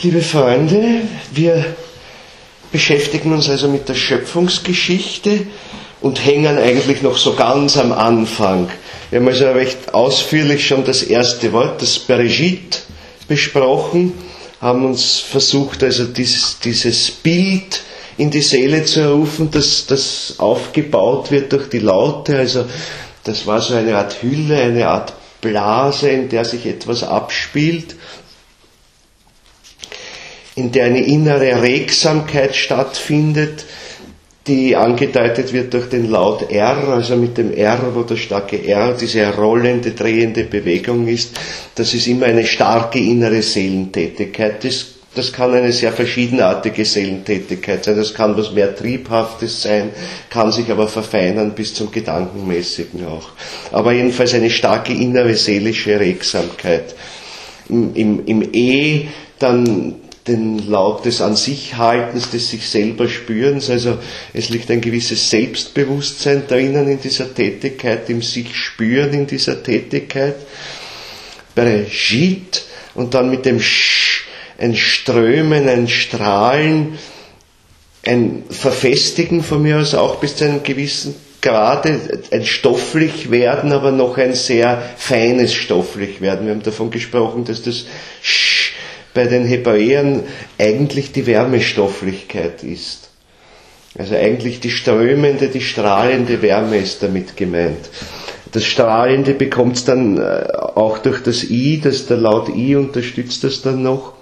Liebe Freunde, wir beschäftigen uns also mit der Schöpfungsgeschichte und hängen eigentlich noch so ganz am Anfang. Wir haben also recht ausführlich schon das erste Wort, das Bereshit, besprochen, haben uns versucht, also dieses Bild in die Seele zu rufen, das aufgebaut wird durch die Laute. Also das war so eine Art Hülle, eine Art Blase, in der sich etwas abspielt, in der eine innere Regsamkeit stattfindet, die angedeutet wird durch den Laut R, also mit dem R, wo das starke R, diese rollende, drehende Bewegung ist. Das ist immer eine starke innere Seelentätigkeit. Das kann eine sehr verschiedenartige Seelentätigkeit sein. Das kann was mehr Triebhaftes sein, kann sich aber verfeinern bis zum Gedankenmäßigen auch. Aber jedenfalls eine starke innere seelische Regsamkeit. Im E dann den Laut des An sich Haltens, des sich selber Spürens, also es liegt ein gewisses Selbstbewusstsein drinnen in dieser Tätigkeit, im sich Spüren in dieser Tätigkeit. Bereshit und dann mit dem Sch, ein Strömen, ein Strahlen, ein Verfestigen von mir aus auch bis zu einem gewissen Grade, ein stofflich werden, aber noch ein sehr feines stofflich werden. Wir haben davon gesprochen, dass das Sch bei den Hebräern eigentlich die Wärmestofflichkeit ist. Also eigentlich die strömende, die strahlende Wärme ist damit gemeint. Das Strahlende bekommt es dann auch durch das I, der Laut I unterstützt das dann noch.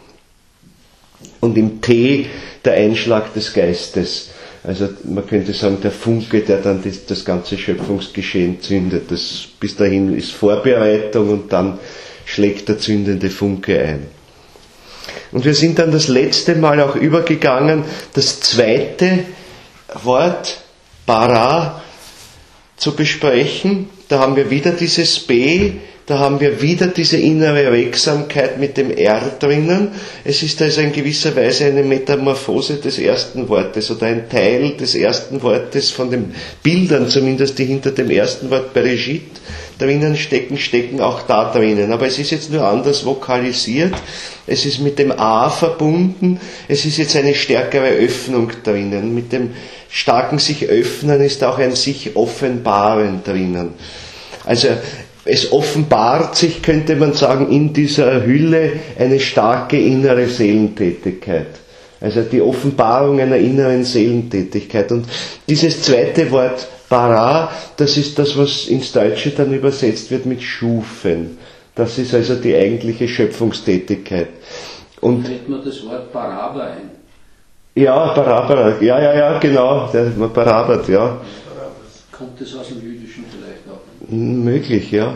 Und im T der Einschlag des Geistes. Also man könnte sagen, der Funke, der dann das ganze Schöpfungsgeschehen zündet. Bis dahin ist Vorbereitung und dann schlägt der zündende Funke ein. Und wir sind dann das letzte Mal auch übergegangen, das zweite Wort, Bara, zu besprechen. Da haben wir wieder dieses B, da haben wir wieder diese innere Regsamkeit mit dem R drinnen. Es ist also in gewisser Weise eine Metamorphose des ersten Wortes oder ein Teil des ersten Wortes von den Bildern zumindest, die hinter dem ersten Wort Bereshit drinnen stecken auch da drinnen. Aber es ist jetzt nur anders vokalisiert. Es ist mit dem A verbunden. Es ist jetzt eine stärkere Öffnung drinnen. Mit dem starken sich öffnen ist auch ein sich offenbaren drinnen. Also es offenbart sich, könnte man sagen, in dieser Hülle eine starke innere Seelentätigkeit. Also die Offenbarung einer inneren Seelentätigkeit. Und dieses zweite Wort Bara, das ist das, was ins Deutsche dann übersetzt wird mit Schufen. Das ist also die eigentliche Schöpfungstätigkeit. Und fällt mir das Wort Baraba ein? Ja, Baraba, ja, genau, der Barabat, ja. Kommt das aus dem Jüdischen vielleicht auch? Möglich, ja.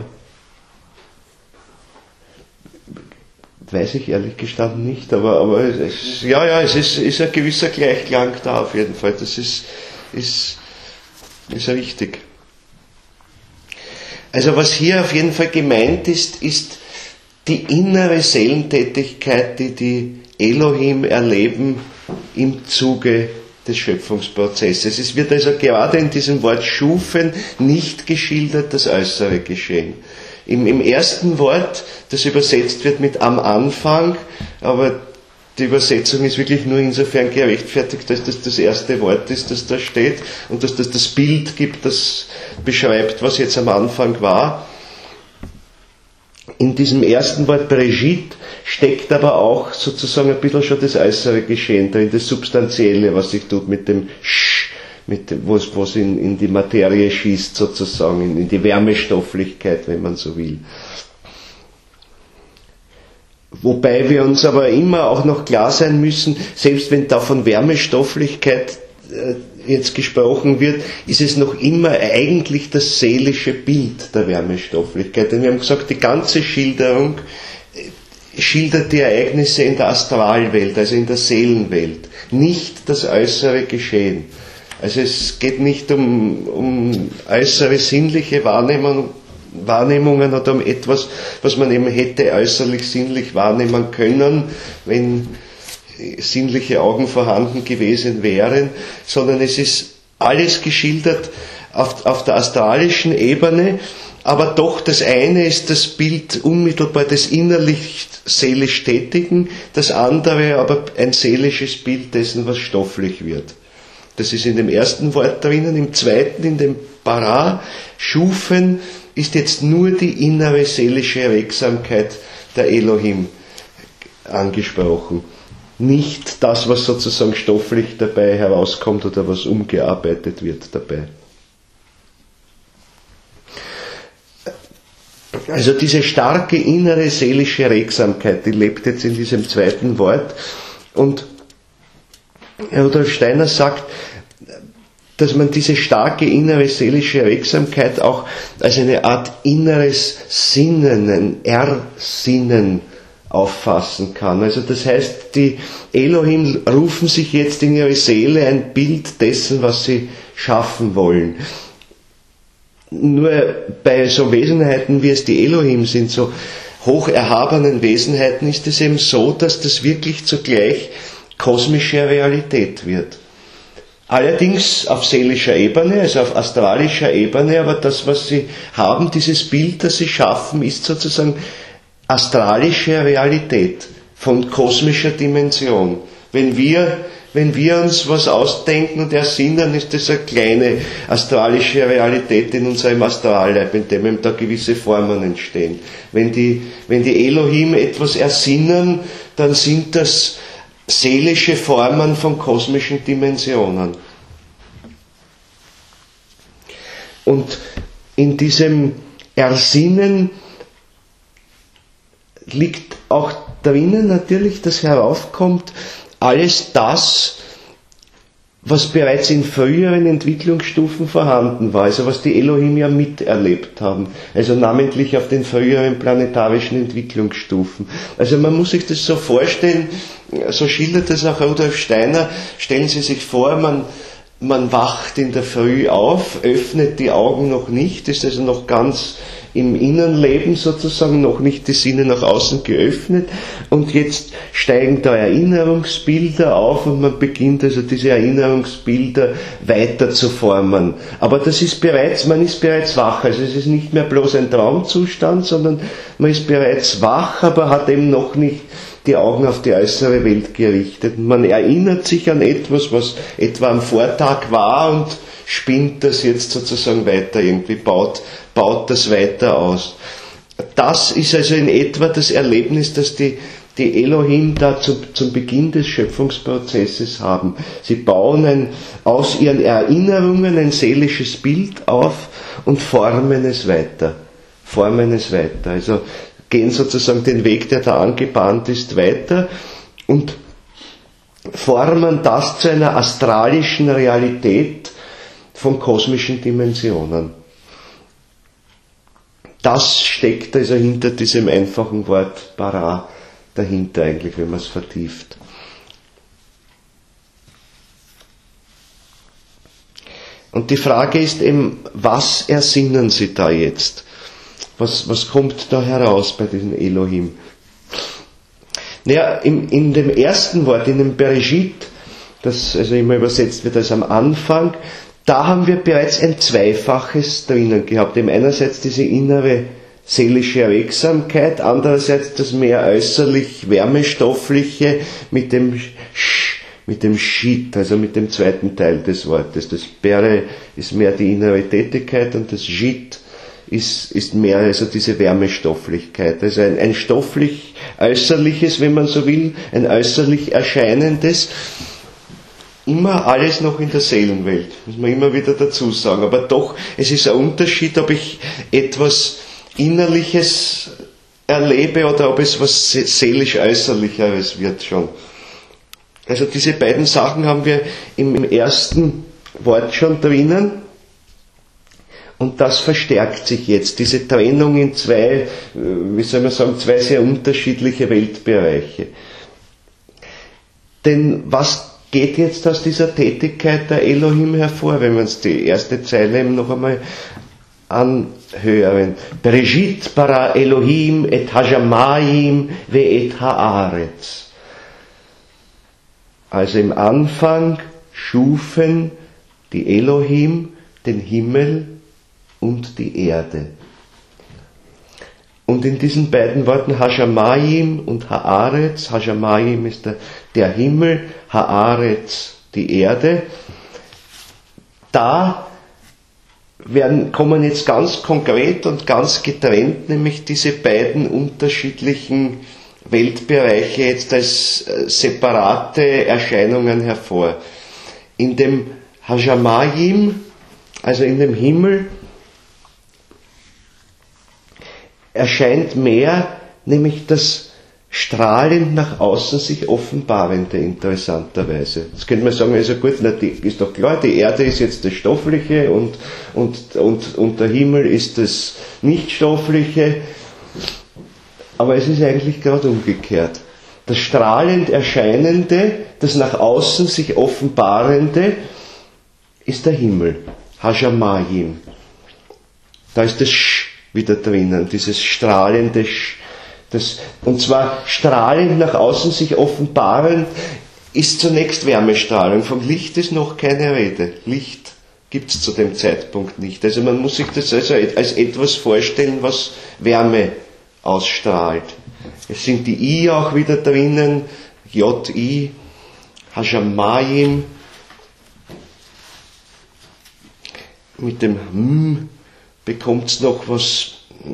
Weiß ich ehrlich gestanden nicht, aber es ist ein gewisser Gleichklang da auf jeden Fall. Das ist ja wichtig. Also was hier auf jeden Fall gemeint ist die innere Seelentätigkeit, die Elohim erleben im Zuge des Schöpfungsprozesses. Es wird also gerade in diesem Wort Schufen nicht geschildert das äußere Geschehen. Im ersten Wort, das übersetzt wird mit am Anfang, aber die Übersetzung ist wirklich nur insofern gerechtfertigt, dass das das erste Wort ist, das da steht und dass das das Bild gibt, das beschreibt, was jetzt am Anfang war. In diesem ersten Wort Bereshit steckt aber auch sozusagen ein bisschen schon das äußere Geschehen drin, das Substanzielle, was sich tut mit dem Sch, wo es in die Materie schießt sozusagen, in die Wärmestofflichkeit, wenn man so will. Wobei wir uns aber immer auch noch klar sein müssen, selbst wenn da von Wärmestofflichkeit jetzt gesprochen wird, ist es noch immer eigentlich das seelische Bild der Wärmestofflichkeit. Denn wir haben gesagt, die ganze Schilderung schildert die Ereignisse in der Astralwelt, also in der Seelenwelt, nicht das äußere Geschehen. Also es geht nicht um äußere sinnliche Wahrnehmungen oder um etwas, was man eben hätte äußerlich sinnlich wahrnehmen können, wenn sinnliche Augen vorhanden gewesen wären, sondern es ist alles geschildert auf der astralischen Ebene aber doch das eine ist das Bild unmittelbar des innerlich seelisch Tätigen, das andere aber ein seelisches Bild dessen, was stofflich wird. Das ist in dem ersten Wort drinnen, im zweiten, in dem Bara, schufen, ist jetzt nur die innere seelische Regsamkeit der Elohim angesprochen. Nicht das, was sozusagen stofflich dabei herauskommt oder was umgearbeitet wird dabei. Also diese starke innere seelische Regsamkeit, die lebt jetzt in diesem zweiten Wort. Und Rudolf Steiner sagt, dass man diese starke innere seelische Regsamkeit auch als eine Art inneres Sinnen, ein Ersinnen auffassen kann. Also das heißt, die Elohim rufen sich jetzt in ihre Seele ein Bild dessen, was sie schaffen wollen. Nur bei so Wesenheiten, wie es die Elohim sind, so hoch erhabenen Wesenheiten, ist es eben so, dass das wirklich zugleich kosmische Realität wird. Allerdings auf seelischer Ebene, also auf astralischer Ebene, aber das, was sie haben, dieses Bild, das sie schaffen, ist sozusagen astralische Realität von kosmischer Dimension. Wenn wir uns was ausdenken und ersinnen, ist das eine kleine astralische Realität in unserem Astralleib, in dem eben da gewisse Formen entstehen. Wenn die Elohim etwas ersinnen, dann sind das seelische Formen von kosmischen Dimensionen. Und in diesem Ersinnen liegt auch drinnen natürlich, dass heraufkommt, alles das, was bereits in früheren Entwicklungsstufen vorhanden war, also was die Elohim ja miterlebt haben, also namentlich auf den früheren planetarischen Entwicklungsstufen. Also man muss sich das so vorstellen, so schildert es auch Rudolf Steiner, stellen Sie sich vor, man wacht in der Früh auf, öffnet die Augen noch nicht, ist also noch ganz im Innenleben sozusagen, noch nicht die Sinne nach außen geöffnet, und jetzt steigen da Erinnerungsbilder auf und man beginnt also diese Erinnerungsbilder weiter zu formen. Aber man ist bereits wach, also es ist nicht mehr bloß ein Traumzustand, sondern man ist bereits wach, aber hat eben noch nicht die Augen auf die äußere Welt gerichtet. Man erinnert sich an etwas, was etwa am Vortag war, und spinnt das jetzt sozusagen weiter, irgendwie baut das weiter aus. Das ist also in etwa das Erlebnis, das die Elohim da zum Beginn des Schöpfungsprozesses haben. Sie bauen aus ihren Erinnerungen ein seelisches Bild auf und formen es weiter. Also gehen sozusagen den Weg, der da angebahnt ist, weiter und formen das zu einer astralischen Realität von kosmischen Dimensionen. Das steckt also hinter diesem einfachen Wort Bara dahinter eigentlich, wenn man es vertieft. Und die Frage ist eben, was ersinnen sie da jetzt? Was kommt da heraus bei diesem Elohim? Naja, in dem ersten Wort, in dem Bereshit, das also immer übersetzt wird als am Anfang, da haben wir bereits ein Zweifaches drinnen gehabt. Eben einerseits diese innere seelische Erregsamkeit, andererseits das mehr äußerlich wärmestoffliche mit dem Shit, also mit dem zweiten Teil des Wortes. Das Bere ist mehr die innere Tätigkeit und das Shit ist mehr also diese Wärmestofflichkeit. Also ein stofflich äußerliches, wenn man so will, ein äußerlich erscheinendes, immer alles noch in der Seelenwelt, muss man immer wieder dazu sagen. Aber doch, es ist ein Unterschied, ob ich etwas Innerliches erlebe oder ob es was seelisch Äußerlicheres wird schon. Also diese beiden Sachen haben wir im ersten Wort schon drinnen. Und das verstärkt sich jetzt, diese Trennung in zwei sehr unterschiedliche Weltbereiche. Denn was geht jetzt aus dieser Tätigkeit der Elohim hervor, wenn wir uns die erste Zeile eben noch einmal anhören? Bereshit bara Elohim et hashamayim ve et haaretz. Also im Anfang schufen die Elohim den Himmel und die Erde. Und in diesen beiden Worten Hashamayim und Haaretz, Hashamayim ist der Himmel, Haaretz die Erde, da kommen jetzt ganz konkret und ganz getrennt, nämlich diese beiden unterschiedlichen Weltbereiche jetzt als separate Erscheinungen hervor. In dem Hashamayim, also in dem Himmel, erscheint mehr, nämlich das strahlend nach außen sich offenbarende, interessanterweise. Jetzt könnte man sagen, also gut, ist doch klar, die Erde ist jetzt das Stoffliche und der Himmel ist das Nichtstoffliche, aber es ist eigentlich gerade umgekehrt. Das strahlend Erscheinende, das nach außen sich Offenbarende, ist der Himmel, Hashamayim. Da ist das Sch wieder drinnen, dieses strahlende Sch. Und zwar strahlend nach außen sich offenbarend ist zunächst Wärmestrahlung. Vom Licht ist noch keine Rede. Licht gibt es zu dem Zeitpunkt nicht. Also man muss sich das also als etwas vorstellen, was Wärme ausstrahlt. Es sind die I auch wieder drinnen, J-I, Hashamayim, mit dem M bekommt es noch was,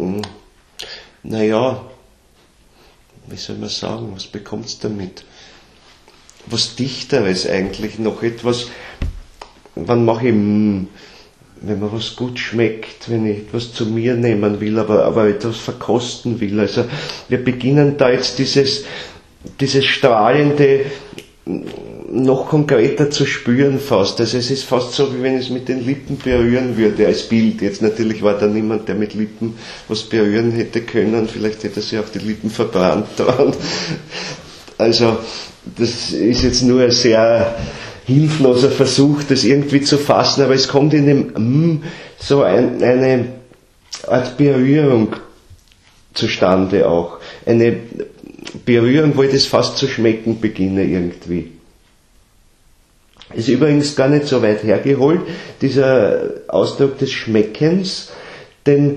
naja, wie soll man sagen, was bekommt es damit? Was Dichteres eigentlich, noch etwas, wann mache ich, wenn mir was gut schmeckt, wenn ich etwas zu mir nehmen will, aber etwas verkosten will. Also wir beginnen da jetzt dieses strahlende noch konkreter zu spüren fast. Also es ist fast so, wie wenn ich es mit den Lippen berühren würde als Bild. Jetzt natürlich war da niemand, der mit Lippen was berühren hätte können. Vielleicht hätte er sich auch die Lippen verbrannt dran. Also das ist jetzt nur ein sehr hilfloser Versuch, das irgendwie zu fassen, aber es kommt in dem so eine Art Berührung zustande auch. Eine Berührung, wo ich das fast zu schmecken beginne irgendwie. Ist übrigens gar nicht so weit hergeholt, dieser Ausdruck des Schmeckens, denn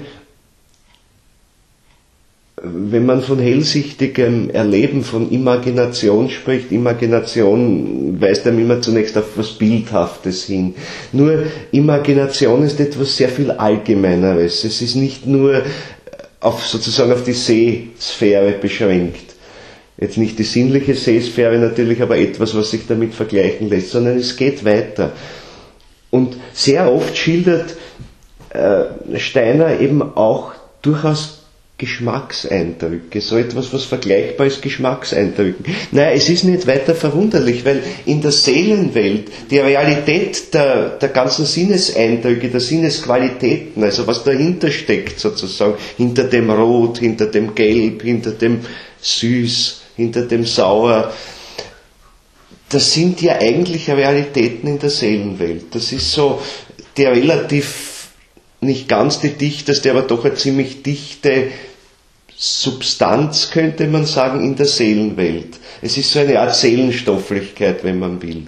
wenn man von hellsichtigem Erleben, von Imagination spricht, Imagination weist einem immer zunächst auf was Bildhaftes hin. Nur Imagination ist etwas sehr viel Allgemeineres. Es ist nicht nur sozusagen auf die Sehsphäre beschränkt. Jetzt nicht die sinnliche Sehsphäre natürlich, aber etwas, was sich damit vergleichen lässt, sondern es geht weiter. Und sehr oft schildert Steiner eben auch durchaus Geschmackseindrücke, so etwas, was vergleichbar ist, Geschmackseindrücken. Naja, es ist nicht weiter verwunderlich, weil in der Seelenwelt die Realität der ganzen Sinneseindrücke, der Sinnesqualitäten, also was dahinter steckt sozusagen, hinter dem Rot, hinter dem Gelb, hinter dem Süß, hinter dem Sauer, das sind ja eigentlich Realitäten in der Seelenwelt. Das ist so die relativ, nicht ganz die dichteste, aber doch eine ziemlich dichte Substanz, könnte man sagen, in der Seelenwelt. Es ist so eine Art Seelenstofflichkeit, wenn man will.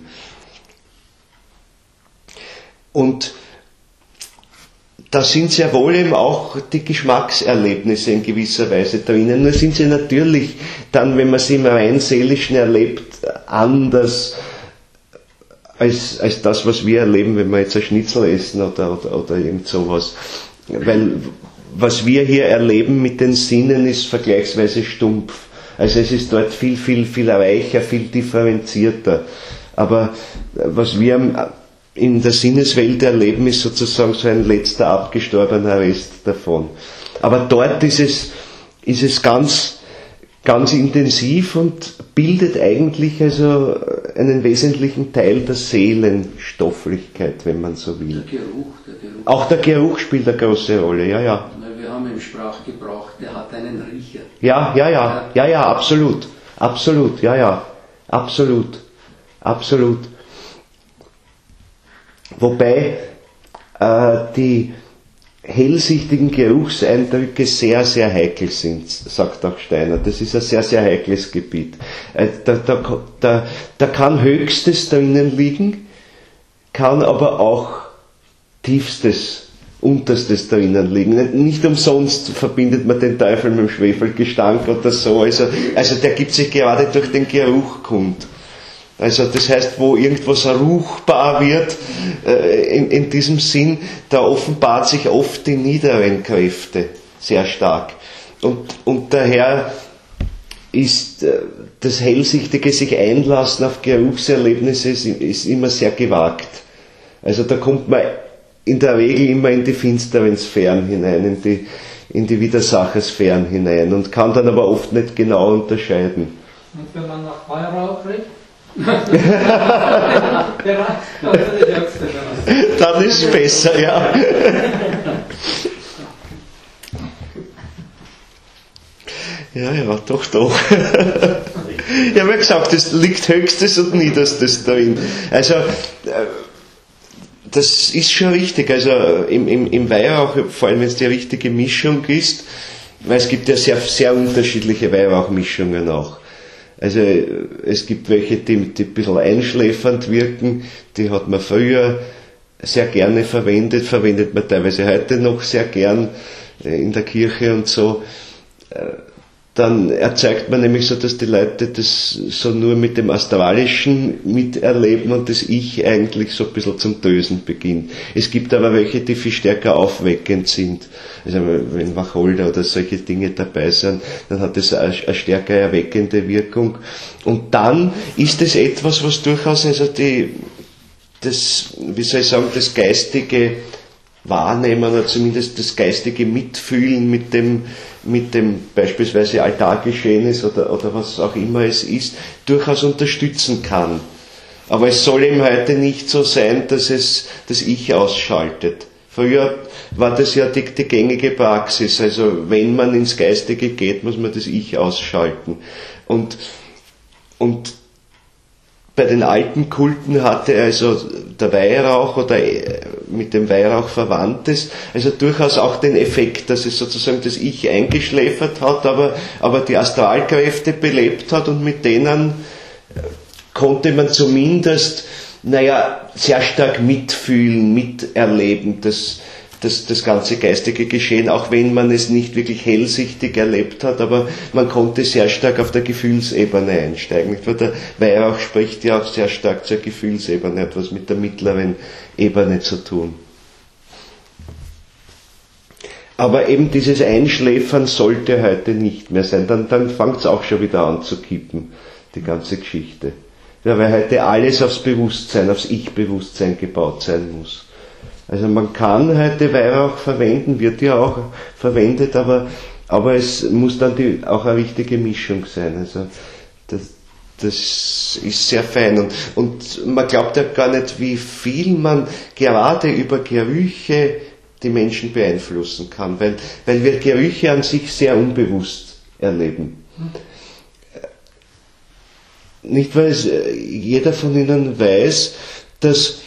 Und da sind sehr wohl eben auch die Geschmackserlebnisse in gewisser Weise drinnen. Nur sind sie natürlich dann, wenn man sie im rein Seelischen erlebt, anders als das, was wir erleben, wenn wir jetzt ein Schnitzel essen oder irgend sowas. Weil was wir hier erleben mit den Sinnen ist vergleichsweise stumpf. Also es ist dort viel, viel, viel reicher, viel differenzierter. Aber was wir in der Sinneswelt erleben, ist sozusagen so ein letzter abgestorbener Rest davon. Aber dort ist es ganz, ganz intensiv und bildet eigentlich also einen wesentlichen Teil der Seelenstofflichkeit, wenn man so will. Der Geruch. Auch der Geruch spielt eine große Rolle, ja, ja. Wir haben im Sprachgebrauch, der hat einen Riecher. Ja, absolut, absolut. Wobei die hellsichtigen Geruchseindrücke sehr, sehr heikel sind, sagt auch Steiner. Das ist ein sehr, sehr heikles Gebiet. Da kann Höchstes drinnen liegen, kann aber auch Tiefstes Unterstes drinnen liegen. Nicht umsonst verbindet man den Teufel mit dem Schwefelgestank oder so. Also der gibt sich gerade durch den Geruch kund. Also das heißt, wo irgendwas ruchbar wird, in diesem Sinn, da offenbart sich oft die niederen Kräfte sehr stark. Und daher ist das hellsichtige sich einlassen auf Geruchserlebnisse ist immer sehr gewagt. Also da kommt man in der Regel immer in die finsteren Sphären hinein, in die Widersachersphären hinein und kann dann aber oft nicht genau unterscheiden. Und wenn man nach Weihrauch riecht? Dann ist es besser, ja. Ja, doch. Ich habe ja gesagt, es liegt Höchstes und Niederstes darin. Also, das ist schon richtig. Also, im Weihrauch, vor allem wenn es die richtige Mischung ist, weil es gibt ja sehr, sehr unterschiedliche Weihrauchmischungen auch. Also, es gibt welche, die ein bisschen einschläfernd wirken, die hat man früher sehr gerne verwendet man teilweise heute noch sehr gern in der Kirche und so. Dann erzeugt man nämlich so, dass die Leute das so nur mit dem Astralischen miterleben und das Ich eigentlich so ein bisschen zum Dösen beginnt. Es gibt aber welche, die viel stärker aufweckend sind. Also wenn Wacholder oder solche Dinge dabei sind, dann hat das eine stärker erweckende Wirkung. Und dann ist es etwas, was durchaus also das geistige Wahrnehmen oder zumindest das geistige Mitfühlen mit dem beispielsweise Altargeschehnis oder was auch immer es ist, durchaus unterstützen kann. Aber es soll eben heute nicht so sein, dass es das Ich ausschaltet. Früher war das ja die gängige Praxis, also wenn man ins Geistige geht, muss man das Ich ausschalten. Und bei den alten Kulten hatte also der Weihrauch oder mit dem Weihrauch Verwandtes also durchaus auch den Effekt, dass es sozusagen das Ich eingeschläfert hat, aber die Astralkräfte belebt hat und mit denen konnte man zumindest, sehr stark mitfühlen, miterleben, das ganze geistige Geschehen, auch wenn man es nicht wirklich hellsichtig erlebt hat, aber man konnte sehr stark auf der Gefühlsebene einsteigen. Der Weihrauch spricht ja auch sehr stark zur Gefühlsebene, hat was mit der mittleren Ebene zu tun. Aber eben dieses Einschläfern sollte heute nicht mehr sein, dann fängt es auch schon wieder an zu kippen, die ganze Geschichte. Ja, weil heute alles aufs Bewusstsein, aufs Ich-Bewusstsein gebaut sein muss. Also man kann heute Weihrauch verwenden, wird ja auch verwendet, aber es muss dann auch eine richtige Mischung sein. Also das ist sehr fein. Und man glaubt ja gar nicht, wie viel man gerade über Gerüche die Menschen beeinflussen kann, weil wir Gerüche an sich sehr unbewusst erleben. Nicht, weil jeder von Ihnen weiß, dass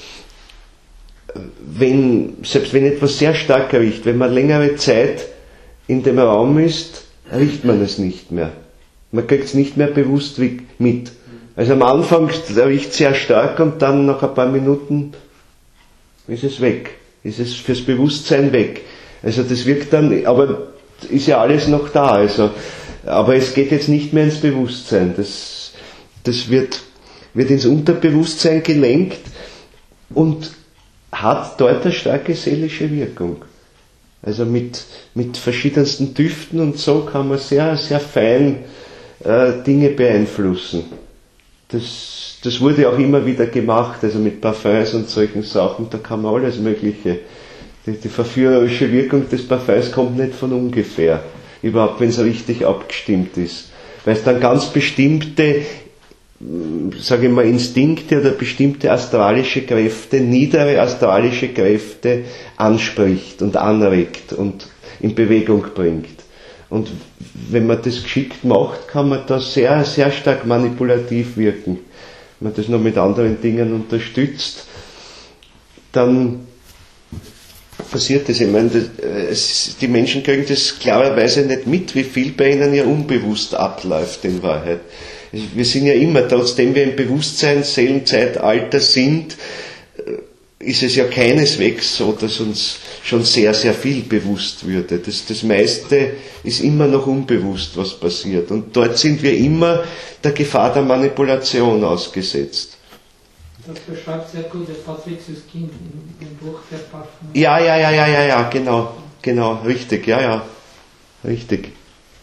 selbst wenn etwas sehr stark riecht, wenn man längere Zeit in dem Raum ist, riecht man es nicht mehr. Man kriegt es nicht mehr bewusst mit. Also am Anfang riecht es sehr stark und dann nach ein paar Minuten ist es weg. Ist es fürs Bewusstsein weg. Also das wirkt dann, aber ist ja alles noch da. Also, aber es geht jetzt nicht mehr ins Bewusstsein. Das wird ins Unterbewusstsein gelenkt und hat dort eine starke seelische Wirkung. Also mit verschiedensten Düften und so kann man sehr, sehr fein Dinge beeinflussen. Das wurde auch immer wieder gemacht, also mit Parfums und solchen Sachen, da kann man alles Mögliche. Die verführerische Wirkung des Parfums kommt nicht von ungefähr, überhaupt wenn es richtig abgestimmt ist. Weil es dann ganz bestimmte, sage ich mal, Instinkte oder bestimmte astralische Kräfte, niedere astralische Kräfte anspricht und anregt und in Bewegung bringt. Und wenn man das geschickt macht, kann man da sehr, sehr stark manipulativ wirken. Wenn man das noch mit anderen Dingen unterstützt, dann passiert das. Ich meine, die Menschen kriegen das klarerweise nicht mit, wie viel bei ihnen ja unbewusst abläuft in Wahrheit. Wir sind ja immer, trotzdem wir im Bewusstsein, Seelenzeitalter sind, ist es ja keineswegs so, dass uns schon sehr, sehr viel bewusst würde. Das meiste ist immer noch unbewusst, was passiert. Und dort sind wir immer der Gefahr der Manipulation ausgesetzt. Das beschreibt sehr gut der Patricius Kind im Buch der Parfum. Ja, genau, richtig, richtig.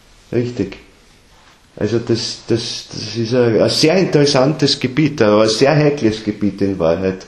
Also das ist ein sehr interessantes Gebiet, aber ein sehr heikles Gebiet in Wahrheit.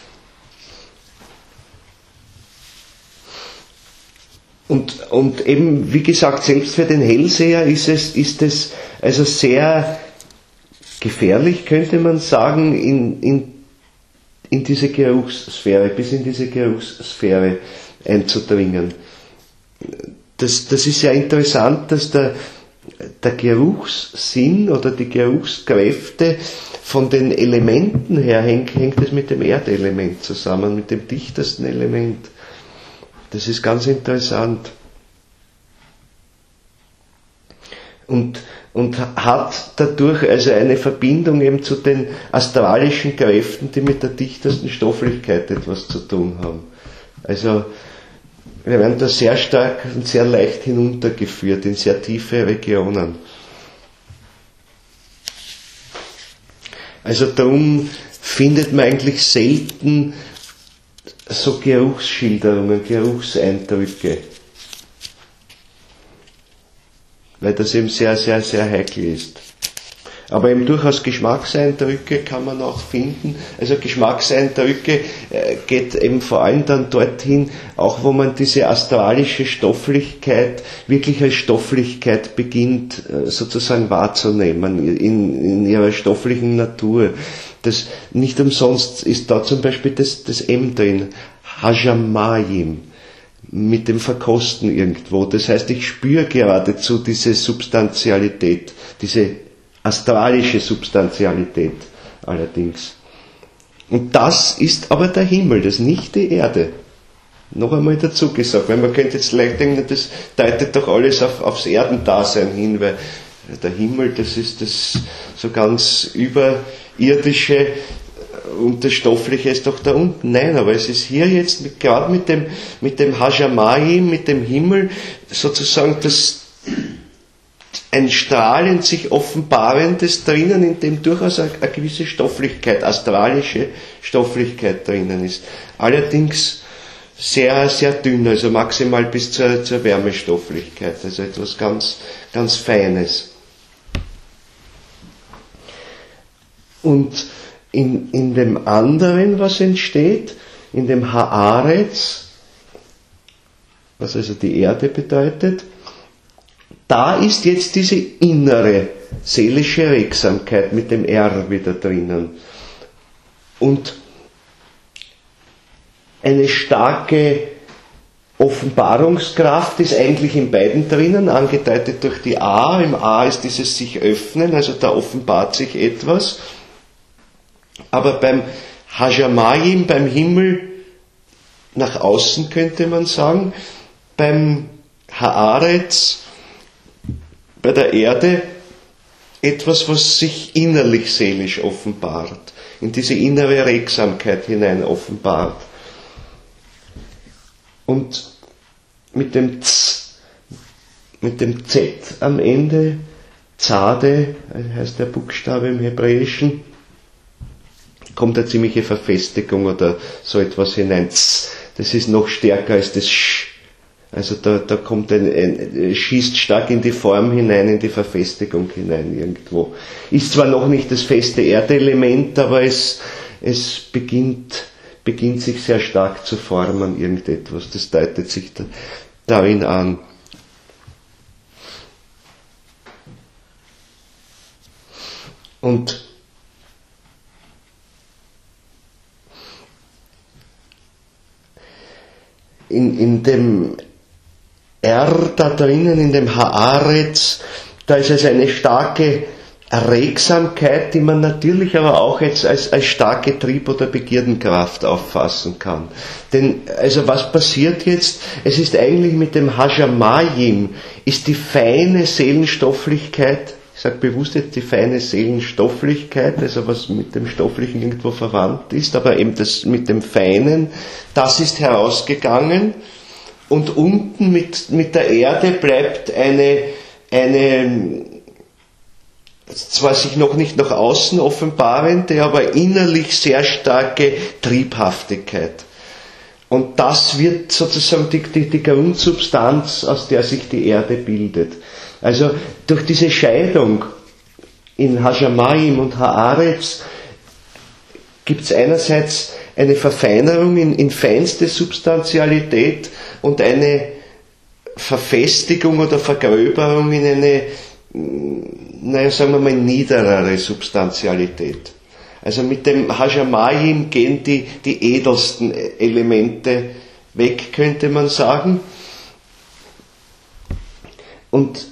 Und eben, wie gesagt, selbst für den Hellseher ist es also sehr gefährlich, könnte man sagen, in diese Geruchssphäre, bis in diese Geruchssphäre einzudringen. Das ist ja interessant, dass der Geruchssinn oder die Geruchskräfte von den Elementen her hängt es mit dem Erdelement zusammen, mit dem dichtesten Element. Das ist ganz interessant. Und hat dadurch also eine Verbindung eben zu den astralischen Kräften, die mit der dichtesten Stofflichkeit etwas zu tun haben. Also wir werden da sehr stark und sehr leicht hinuntergeführt in sehr tiefe Regionen. Also darum findet man eigentlich selten so Geruchsschilderungen, Geruchseindrücke. Weil das eben sehr, sehr, sehr heikel ist. Aber eben durchaus Geschmackseindrücke kann man auch finden. Also Geschmackseindrücke geht eben vor allem dann dorthin, auch wo man diese astralische Stofflichkeit wirklich als Stofflichkeit beginnt sozusagen wahrzunehmen in ihrer stofflichen Natur. Das nicht umsonst ist da zum Beispiel das M drin, Hajamayim, mit dem Verkosten irgendwo. Das heißt, ich spüre geradezu diese Substantialität, diese astralische Substantialität allerdings. Und das ist aber der Himmel, das ist nicht die Erde. Noch einmal dazu gesagt, weil man könnte jetzt leicht denken, das deutet doch alles aufs Erdendasein hin, weil der Himmel, das ist das so ganz überirdische und das Stoffliche ist doch da unten. Nein, aber es ist hier jetzt gerade mit dem Hajamayim, mit dem Himmel sozusagen ein strahlend sich offenbarendes drinnen, in dem durchaus eine gewisse Stofflichkeit, astralische Stofflichkeit drinnen ist. Allerdings sehr, sehr dünn, also maximal bis zur Wärmestofflichkeit, also etwas ganz, ganz Feines. Und in dem anderen, was entsteht, in dem Haaretz, was also die Erde bedeutet, da ist jetzt diese innere seelische Regsamkeit mit dem R wieder drinnen. Und eine starke Offenbarungskraft ist eigentlich in beiden drinnen, angedeutet durch die A. Im A ist dieses sich öffnen, also da offenbart sich etwas. Aber beim Hajamayim, beim Himmel, nach außen könnte man sagen, beim Haaretz, bei der Erde, etwas, was sich innerlich seelisch offenbart, in diese innere Regsamkeit hinein offenbart. Und mit dem Z am Ende, Zade, heißt der Buchstabe im Hebräischen, kommt eine ziemliche Verfestigung oder so etwas hinein. Das ist noch stärker als das Sch. Also da kommt schießt stark in die Form hinein, in die Verfestigung hinein irgendwo. Ist zwar noch nicht das feste Erdelement, aber es beginnt sich sehr stark zu formen, irgendetwas. Das deutet sich darin an. Und in dem R da drinnen, in dem Haaretz, da ist also eine starke Regsamkeit, die man natürlich aber auch jetzt als starke Trieb- oder Begierdenkraft auffassen kann. Denn, also was passiert jetzt? Es ist eigentlich mit dem Hajamayim, ist die feine Seelenstofflichkeit, sage bewusst jetzt die feine Seelenstofflichkeit, also was mit dem Stofflichen irgendwo verwandt ist, aber eben das mit dem Feinen, das ist herausgegangen und unten mit der Erde bleibt eine zwar sich noch nicht nach außen offenbarende, aber innerlich sehr starke Triebhaftigkeit. Und das wird sozusagen die Grundsubstanz, aus der sich die Erde bildet. Also durch diese Scheidung in Hashamayim und Haaretz gibt es einerseits eine Verfeinerung in feinste Substantialität und eine Verfestigung oder Vergröberung in eine, sagen wir mal, niederere Substantialität. Also mit dem Hashamayim gehen die edelsten Elemente weg, könnte man sagen. Und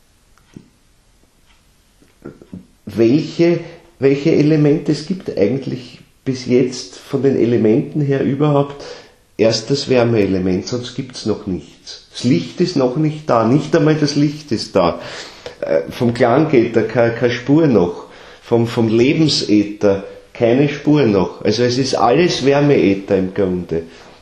welche Elemente es gibt eigentlich bis jetzt von den Elementen her überhaupt? Erst das Wärmeelement, sonst gibt es noch nichts. Das Licht ist noch nicht da, nicht einmal das Licht ist da. Vom Klang geht da keine Spur noch. Vom Lebensäther keine Spur noch. Also es ist alles Wärmeäther im Grunde.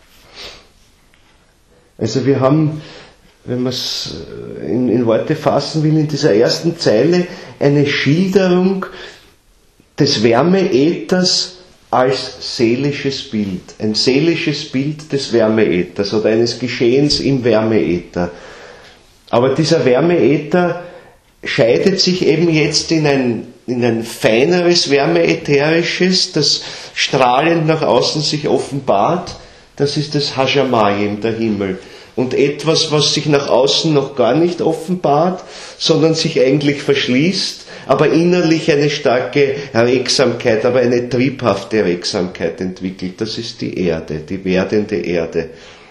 Also wir haben, wenn man es in Worte fassen will, in dieser ersten Zeile eine Schilderung des Wärmeäthers als seelisches Bild. Ein seelisches Bild des Wärmeäthers oder eines Geschehens im Wärmeäther. Aber dieser Wärmeäther scheidet sich eben jetzt in ein feineres Wärmeätherisches, das strahlend nach außen sich offenbart. Das ist das Hashamayim, der Himmel. Und etwas, was sich nach außen noch gar nicht offenbart, sondern sich eigentlich verschließt, aber innerlich eine starke Regsamkeit, aber eine triebhafte Regsamkeit entwickelt. Das ist die Erde, die werdende Erde.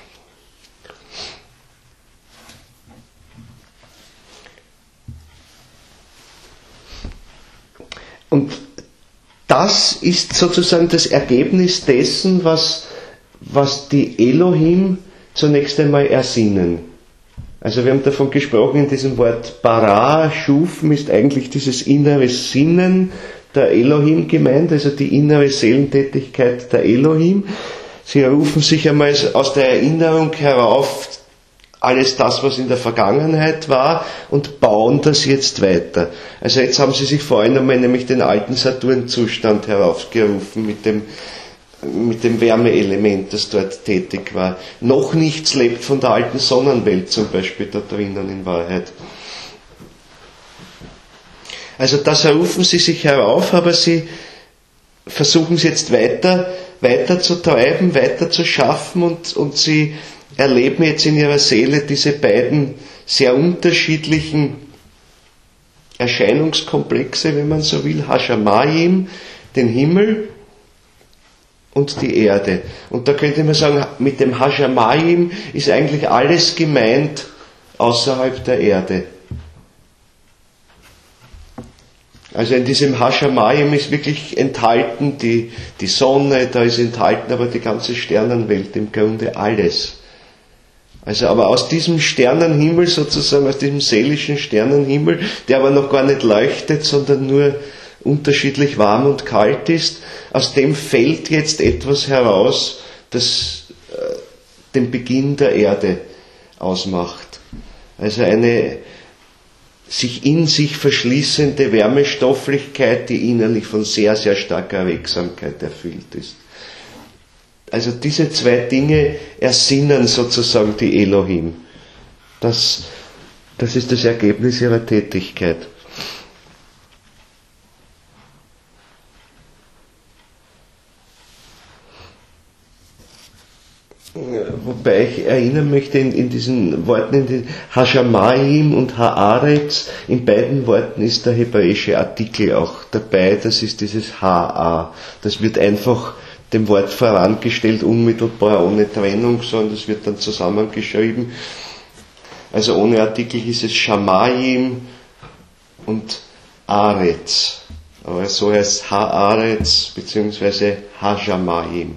Und das ist sozusagen das Ergebnis dessen, was die Elohim zunächst einmal ersinnen. Also wir haben davon gesprochen, in diesem Wort bara, schufen, ist eigentlich dieses innere Sinnen der Elohim gemeint, also die innere Seelentätigkeit der Elohim. Sie rufen sich einmal aus der Erinnerung herauf alles das, was in der Vergangenheit war, und bauen das jetzt weiter. Also jetzt haben sie sich vorhin einmal nämlich den alten Saturnzustand heraufgerufen mit dem Wärmeelement, das dort tätig war. Noch nichts lebt von der alten Sonnenwelt zum Beispiel da drinnen in Wahrheit. Also das rufen sie sich herauf, aber sie versuchen es jetzt weiter zu treiben, weiter zu schaffen und sie erleben jetzt in ihrer Seele diese beiden sehr unterschiedlichen Erscheinungskomplexe, wenn man so will, Hashamayim, den Himmel, und die Erde. Und da könnte man sagen, mit dem Hashamayim ist eigentlich alles gemeint außerhalb der Erde. Also in diesem Hashamayim ist wirklich enthalten die Sonne, da ist enthalten aber die ganze Sternenwelt, im Grunde alles. Also aber aus diesem Sternenhimmel sozusagen, aus diesem seelischen Sternenhimmel, der aber noch gar nicht leuchtet, sondern nur unterschiedlich warm und kalt ist, aus dem fällt jetzt etwas heraus, das den Beginn der Erde ausmacht. Also eine sich in sich verschließende Wärmestofflichkeit, die innerlich von sehr, sehr starker Regsamkeit erfüllt ist. Also diese zwei Dinge ersinnen sozusagen die Elohim. Das ist das Ergebnis ihrer Tätigkeit. Wobei ich erinnern möchte in diesen Worten, in den Hashamayim und Haaretz, in beiden Worten ist der hebräische Artikel auch dabei, das ist dieses Ha. Das wird einfach dem Wort vorangestellt, unmittelbar, ohne Trennung, sondern das wird dann zusammengeschrieben. Also ohne Artikel hieß es Shamayim und Aretz. Aber so heißt Haaretz bzw. Hashamayim.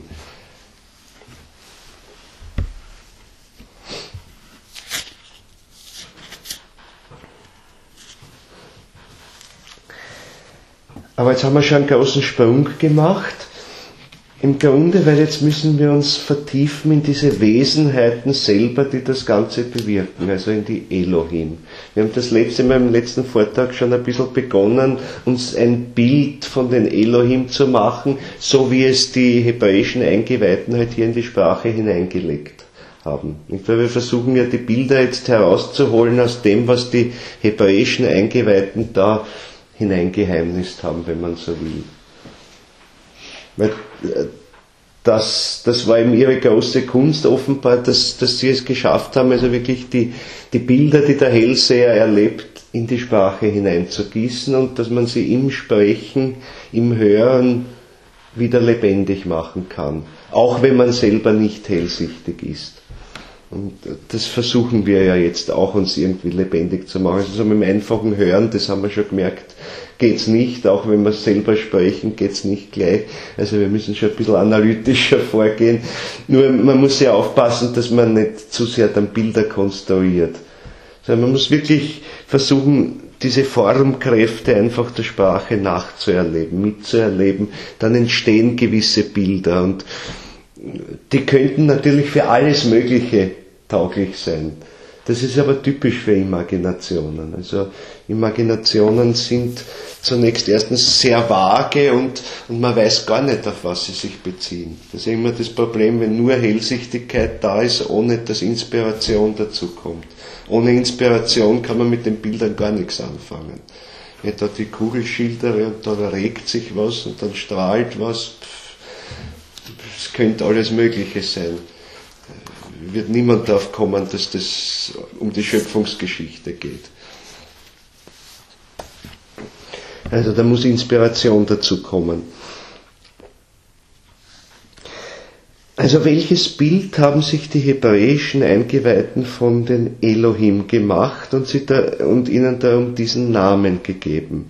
Aber jetzt haben wir schon einen großen Sprung gemacht. Im Grunde, weil jetzt müssen wir uns vertiefen in diese Wesenheiten selber, die das Ganze bewirken, also in die Elohim. Wir haben das letzte Mal im letzten Vortrag schon ein bisschen begonnen, uns ein Bild von den Elohim zu machen, so wie es die hebräischen Eingeweihten halt hier in die Sprache hineingelegt haben. Weil wir versuchen ja die Bilder jetzt herauszuholen aus dem, was die hebräischen Eingeweihten da hineingeheimnist haben, wenn man so will. Weil das war eben ihre große Kunst offenbar, dass sie es geschafft haben, also wirklich die Bilder, die der Hellseher erlebt, in die Sprache hineinzugießen und dass man sie im Sprechen, im Hören wieder lebendig machen kann. Auch wenn man selber nicht hellsichtig ist. Und das versuchen wir ja jetzt auch, uns irgendwie lebendig zu machen. Also so mit dem einfachen Hören, das haben wir schon gemerkt, geht's nicht. Auch wenn wir selber sprechen, geht's nicht gleich. Also wir müssen schon ein bisschen analytischer vorgehen. Nur man muss ja aufpassen, dass man nicht zu sehr dann Bilder konstruiert. Sondern man muss wirklich versuchen, diese Formkräfte einfach der Sprache nachzuerleben, mitzuerleben. Dann entstehen gewisse Bilder und die könnten natürlich für alles Mögliche tauglich sein. Das ist aber typisch für Imaginationen. Also Imaginationen sind zunächst erstens sehr vage und man weiß gar nicht, auf was sie sich beziehen. Das ist immer das Problem, wenn nur Hellsichtigkeit da ist, ohne dass Inspiration dazu kommt. Ohne Inspiration kann man mit den Bildern gar nichts anfangen. Wenn ich da die Kugel schildere und da regt sich was und dann strahlt was, es könnte alles Mögliche sein. Wird niemand darauf kommen, dass das um die Schöpfungsgeschichte geht. Also da muss Inspiration dazu kommen. Also welches Bild haben sich die hebräischen Eingeweihten von den Elohim gemacht und ihnen darum diesen Namen gegeben?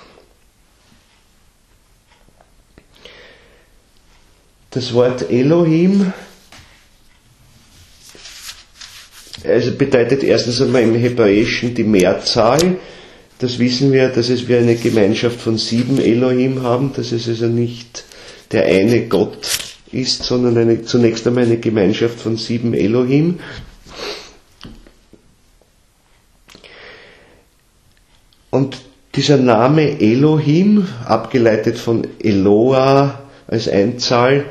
Das Wort Elohim also bedeutet erstens einmal im Hebräischen die Mehrzahl. Das wissen wir, dass wir eine Gemeinschaft von 7 Elohim haben, dass es also nicht der eine Gott ist, sondern zunächst einmal eine Gemeinschaft von 7 Elohim. Und dieser Name Elohim, abgeleitet von Eloah als Einzahl,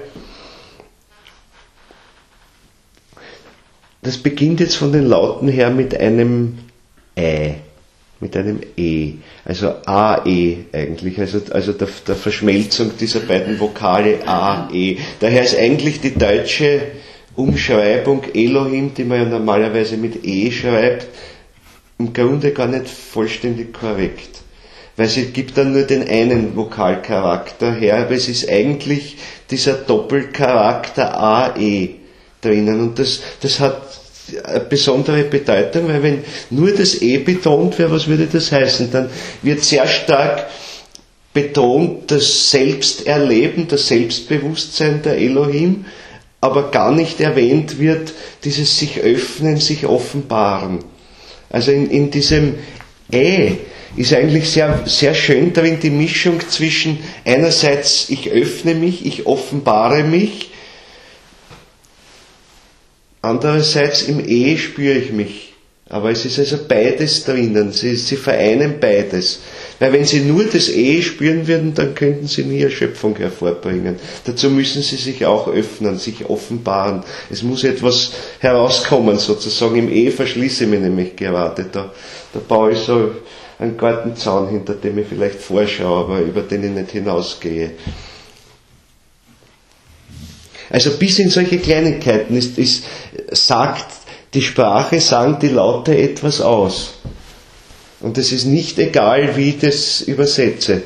das beginnt jetzt von den Lauten her mit einem Ä, mit einem E, also A-E eigentlich, also der Verschmelzung dieser beiden Vokale A-E. Daher ist eigentlich die deutsche Umschreibung Elohim, die man ja normalerweise mit E schreibt, im Grunde gar nicht vollständig korrekt. Weil sie gibt dann nur den einen Vokalcharakter her, aber es ist eigentlich dieser Doppelcharakter A-E drinnen. Und das hat eine besondere Bedeutung, weil wenn nur das E betont wäre, was würde das heißen? Dann wird sehr stark betont das Selbsterleben, das Selbstbewusstsein der Elohim, aber gar nicht erwähnt wird dieses sich öffnen, sich offenbaren. Also in diesem ist eigentlich sehr, sehr schön darin die Mischung zwischen einerseits ich öffne mich, ich offenbare mich, andererseits im spüre ich mich. Aber es ist also beides drinnen, sie vereinen beides. Weil wenn sie nur das spüren würden, dann könnten sie nie Erschöpfung hervorbringen. Dazu müssen sie sich auch öffnen, sich offenbaren. Es muss etwas herauskommen sozusagen. Im verschließe ich mich nämlich gerade. Da baue ich so einen Gartenzaun, hinter dem ich vielleicht vorschaue, aber über den ich nicht hinausgehe. Also bis in solche Kleinigkeiten sagt die Sprache, sagen die Laute etwas aus. Und es ist nicht egal, wie ich das übersetze.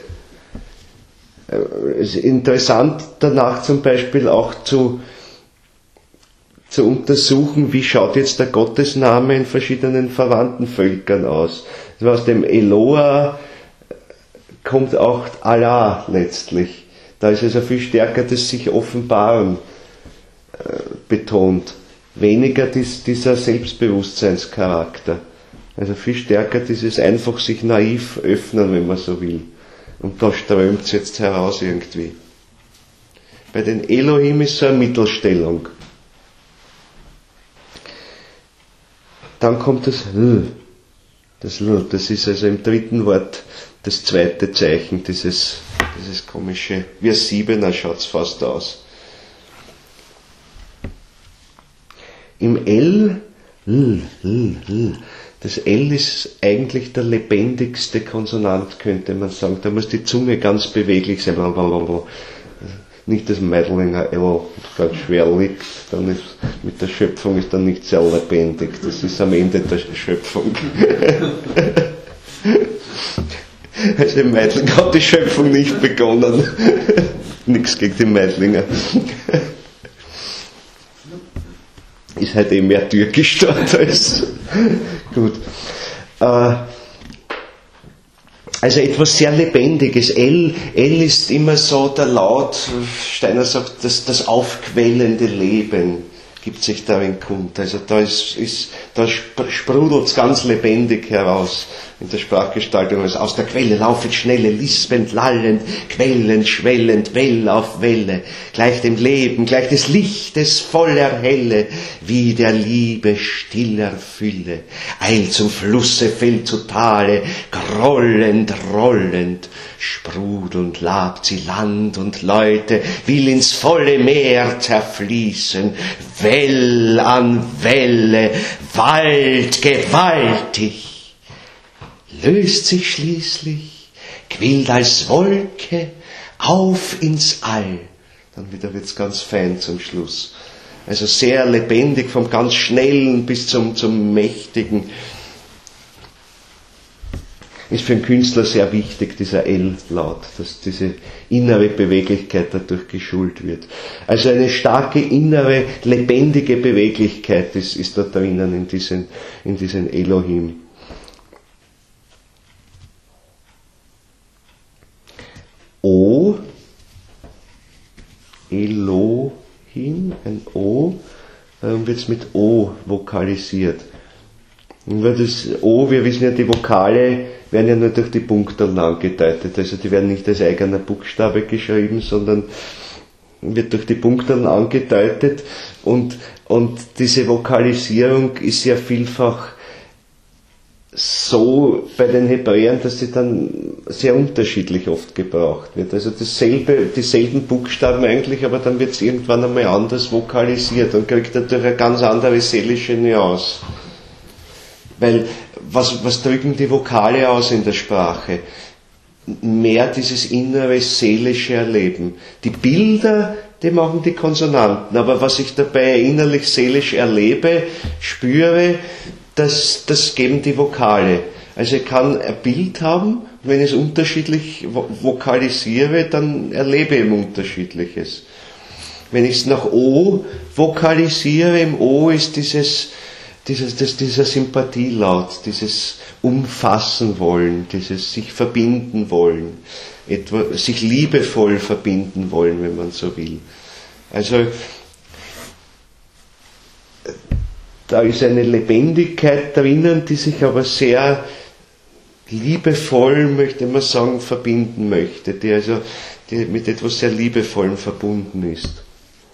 Es ist interessant danach zum Beispiel auch zu untersuchen, wie schaut jetzt der Gottesname in verschiedenen verwandten Völkern aus. Aus dem Eloah kommt auch Allah letztlich. Da ist also viel stärker das sich offenbaren betont. Weniger dieser Selbstbewusstseinscharakter. Also viel stärker dieses einfach sich naiv öffnen, wenn man so will. Und da strömt es jetzt heraus irgendwie. Bei den Elohim ist so eine Mittelstellung. Dann kommt das L. Das L, das ist also im dritten Wort das zweite Zeichen, dieses komische, wie ein Siebener schaut es fast aus. Im L, das L ist eigentlich der lebendigste Konsonant, könnte man sagen. Da muss die Zunge ganz beweglich sein. Nicht das Meidlinger L ganz schwer liegt, dann ist, mit der Schöpfung ist dann nicht sehr lebendig. Das ist am Ende der Schöpfung. Also im Meidling hat die Schöpfung nicht begonnen. Nichts gegen die Meidlinger. Ist halt mehr türkisch dort als gut. Also etwas sehr Lebendiges. L ist immer so der Laut, Steiner sagt, das aufquellende Leben gibt sich darin kund. Also da sprudelt es ganz lebendig heraus in der Sprachgestaltung. Also aus der Quelle laufet schnelle, lispend, lallend, quellend, schwellend, Well auf Welle, gleich dem Leben, gleich des Lichtes voller Helle, wie der Liebe stiller Fülle, eilt zum Flusse, fällt zu Tale, grollend, rollend, sprudelnd labt sie Land und Leute, will ins volle Meer zerfließen, Well an Welle, Wald gewaltig, löst sich schließlich, quillt als Wolke auf ins All. Dann wieder wird's ganz fein zum Schluss. Also sehr lebendig, vom ganz Schnellen bis zum Mächtigen. Ist für einen Künstler sehr wichtig, dieser L-Laut, dass diese innere Beweglichkeit dadurch geschult wird. Also eine starke innere, lebendige Beweglichkeit ist da drinnen in diesen Elohim. O, Elohim, ein O, wird es mit O vokalisiert. Und weil das O, wir wissen ja, die Vokale werden ja nur durch die Punkteln angedeutet, also die werden nicht als eigener Buchstabe geschrieben, sondern wird durch die Punkteln angedeutet und diese Vokalisierung ist ja vielfach so bei den Hebräern, dass sie dann sehr unterschiedlich oft gebraucht wird. Also dieselben Buchstaben eigentlich, aber dann wird es irgendwann einmal anders vokalisiert und kriegt dadurch eine ganz andere seelische Nuance. Weil, was drücken die Vokale aus in der Sprache? Mehr dieses innere, seelische Erleben. Die Bilder, die machen die Konsonanten, aber was ich dabei innerlich, seelisch erlebe, spüre, das geben die Vokale. Also ich kann ein Bild haben, wenn ich es unterschiedlich vokalisiere, dann erlebe ich ein unterschiedliches. Wenn ich es nach O vokalisiere, im O ist dieser Sympathielaut, dieses Umfassen wollen, dieses sich verbinden wollen, sich liebevoll verbinden wollen, wenn man so will. Also da ist eine Lebendigkeit drinnen, die sich aber sehr liebevoll, möchte man sagen, verbinden möchte, die mit etwas sehr Liebevollem verbunden ist.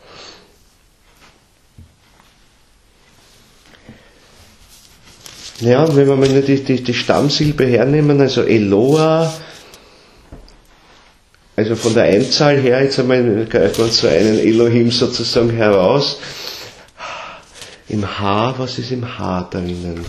Ja, und wenn wir mal nur die Stammsilbe hernehmen, also Eloah, also von der Einzahl her, jetzt einmal greifen wir uns so einen Elohim sozusagen heraus. Im H, was ist im H drinnen?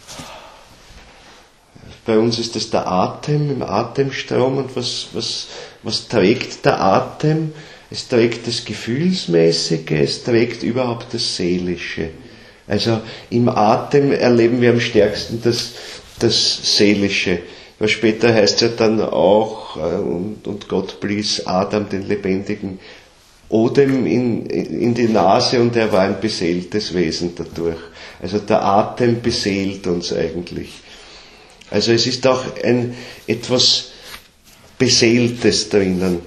Bei uns ist das der Atem, im Atemstrom, und was trägt der Atem? Es trägt das Gefühlsmäßige, es trägt überhaupt das Seelische. Also im Atem erleben wir am stärksten das Seelische. Weil später heißt es ja dann auch, und Gott blies Adam, den lebendigen Odem in die Nase, und er war ein beseeltes Wesen dadurch. Also der Atem beseelt uns eigentlich. Also es ist auch etwas Beseeltes drinnen.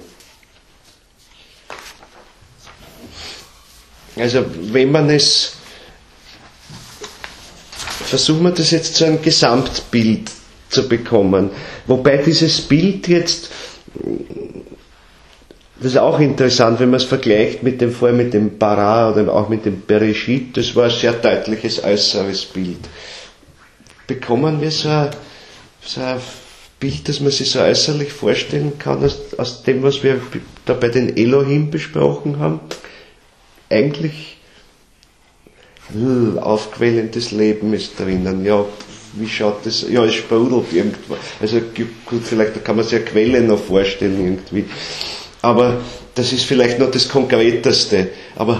Also wenn man es, versuchen wir das jetzt zu einem Gesamtbild zu bekommen. Wobei dieses Bild jetzt das ist auch interessant, wenn man es vergleicht mit dem vorher mit dem Bara oder auch mit dem Bereshit, das war ein sehr deutliches äußeres Bild. Bekommen wir so ein Bild, das man sich so äußerlich vorstellen kann, aus dem, was wir da bei den Elohim besprochen haben? Eigentlich aufquellendes Leben ist drinnen. Ja, wie schaut das? Ja, es sprudelt irgendwo. Also gut, vielleicht kann man sich eine Quelle noch vorstellen irgendwie. Aber das ist vielleicht noch das Konkreteste. Aber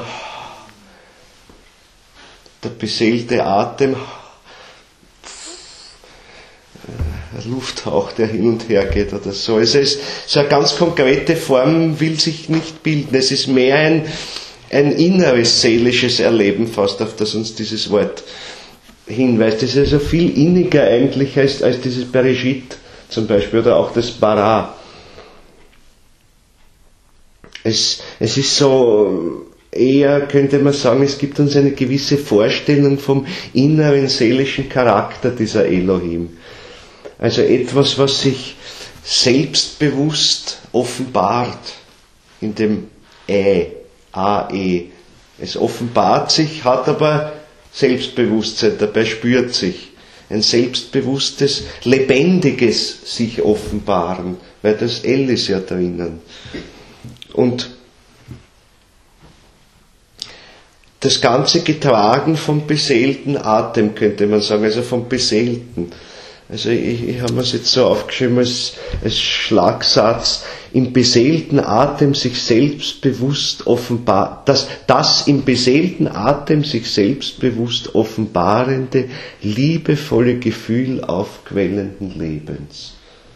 der beseelte Atem, ein Lufthauch, der hin und her geht oder so. Also es ist so eine ganz konkrete Form, will sich nicht bilden. Es ist mehr ein inneres, seelisches Erleben fast, auf das uns dieses Wort hinweist. Das ist also viel inniger eigentlich als dieses Bereshit zum Beispiel oder auch das Bara. Es ist so, eher könnte man sagen, es gibt uns eine gewisse Vorstellung vom inneren seelischen Charakter dieser Elohim. Also etwas, was sich selbstbewusst offenbart in dem A-E. Es offenbart sich, hat aber Selbstbewusstsein, dabei spürt sich. Ein selbstbewusstes, lebendiges sich offenbaren, weil das L ist ja drinnen. Und das Ganze getragen vom beseelten Atem, könnte man sagen, also vom Beseelten. Also ich habe mir es jetzt so aufgeschrieben als Schlagsatz, im beseelten Atem sich selbstbewusst offenbar, das im beseelten Atem sich selbstbewusst offenbarende, liebevolle Gefühl aufquellenden Lebens.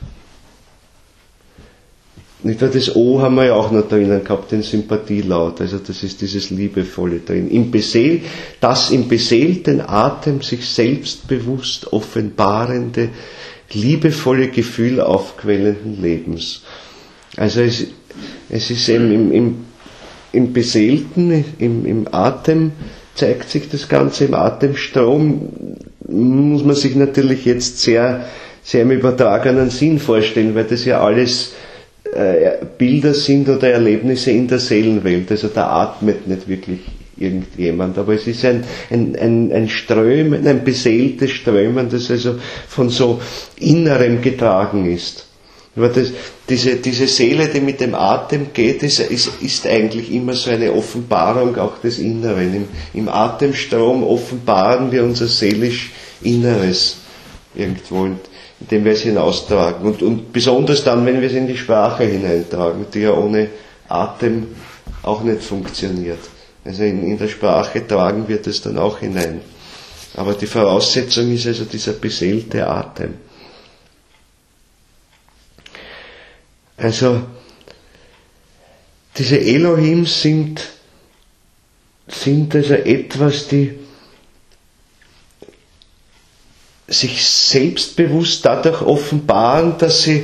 Nicht wahr? Das O haben wir ja auch noch drinnen gehabt, den Sympathielaut, also das ist dieses Liebevolle drin. Das im beseelten Atem sich selbstbewusst offenbarende, liebevolle Gefühl aufquellenden Lebens. Also es ist eben im Beseelten, im Atem zeigt sich das Ganze, im Atemstrom muss man sich natürlich jetzt sehr, sehr im übertragenen Sinn vorstellen, weil das ja alles Bilder sind oder Erlebnisse in der Seelenwelt, also da atmet nicht wirklich irgendjemand, aber es ist ein Strömen, ein beseeltes Strömen, das also von so Innerem getragen ist. Aber diese Seele, die mit dem Atem geht, ist eigentlich immer so eine Offenbarung auch des Inneren. Im Atemstrom offenbaren wir unser seelisch Inneres irgendwo, indem wir es hinaustragen. Und besonders dann, wenn wir es in die Sprache hineintragen, die ja ohne Atem auch nicht funktioniert. Also in der Sprache tragen wir das dann auch hinein. Aber die Voraussetzung ist also dieser beseelte Atem. Also diese Elohims sind also etwas, die sich selbstbewusst dadurch offenbaren, dass sie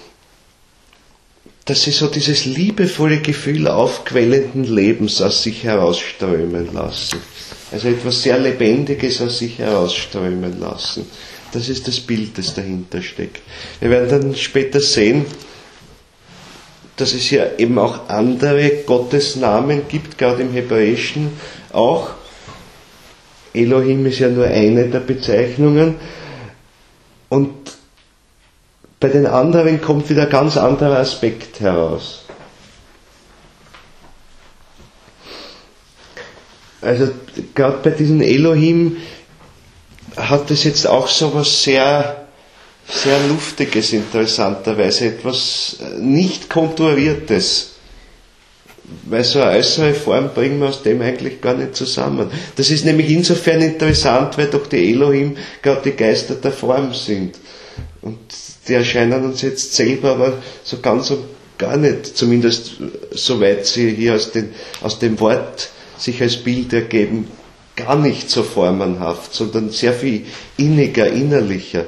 so dieses liebevolle Gefühl aufquellenden Lebens aus sich herausströmen lassen. Also etwas sehr Lebendiges aus sich herausströmen lassen. Das ist das Bild, das dahinter steckt. Wir werden dann später sehen, dass es ja eben auch andere Gottesnamen gibt, gerade im Hebräischen auch. Elohim ist ja nur eine der Bezeichnungen. Und bei den anderen kommt wieder ein ganz anderer Aspekt heraus. Also gerade bei diesen Elohim hat es jetzt auch so was sehr, sehr Luftiges interessanterweise, etwas nicht Konturiertes. Weil so eine äußere Form bringen wir aus dem eigentlich gar nicht zusammen. Das ist nämlich insofern interessant, weil doch die Elohim gerade die Geister der Form sind. Und die erscheinen uns jetzt selber aber so ganz und gar nicht, zumindest soweit sie hier aus dem Wort sich als Bild ergeben, gar nicht so formenhaft, sondern sehr viel inniger, innerlicher.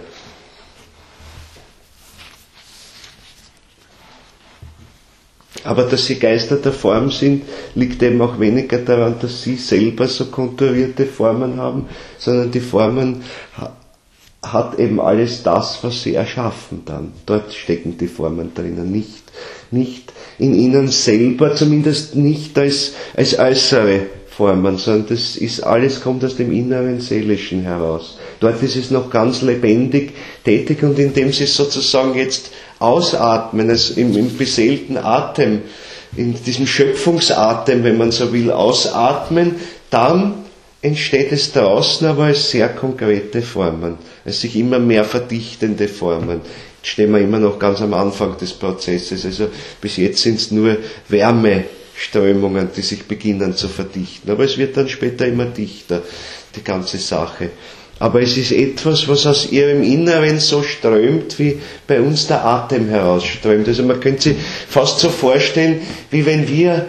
Aber dass sie Geister der Form sind, liegt eben auch weniger daran, dass sie selber so konturierte Formen haben, sondern die Formen hat eben alles das, was sie erschaffen dann. Dort stecken die Formen drinnen, nicht in ihnen selber, zumindest nicht als äußere Formen, sondern das ist alles, kommt aus dem inneren Seelischen heraus. Dort ist es noch ganz lebendig tätig, und indem sie sozusagen jetzt ausatmen, also im beseelten Atem, in diesem Schöpfungsatem, wenn man so will, ausatmen, dann entsteht es draußen aber als sehr konkrete Formen, als sich immer mehr verdichtende Formen. Jetzt stehen wir immer noch ganz am Anfang des Prozesses, also bis jetzt sind es nur Wärmeströmungen, die sich beginnen zu verdichten, aber es wird dann später immer dichter, die ganze Sache. Aber es ist etwas, was aus ihrem Inneren so strömt, wie bei uns der Atem herausströmt. Also man könnte sich fast so vorstellen, wie wenn wir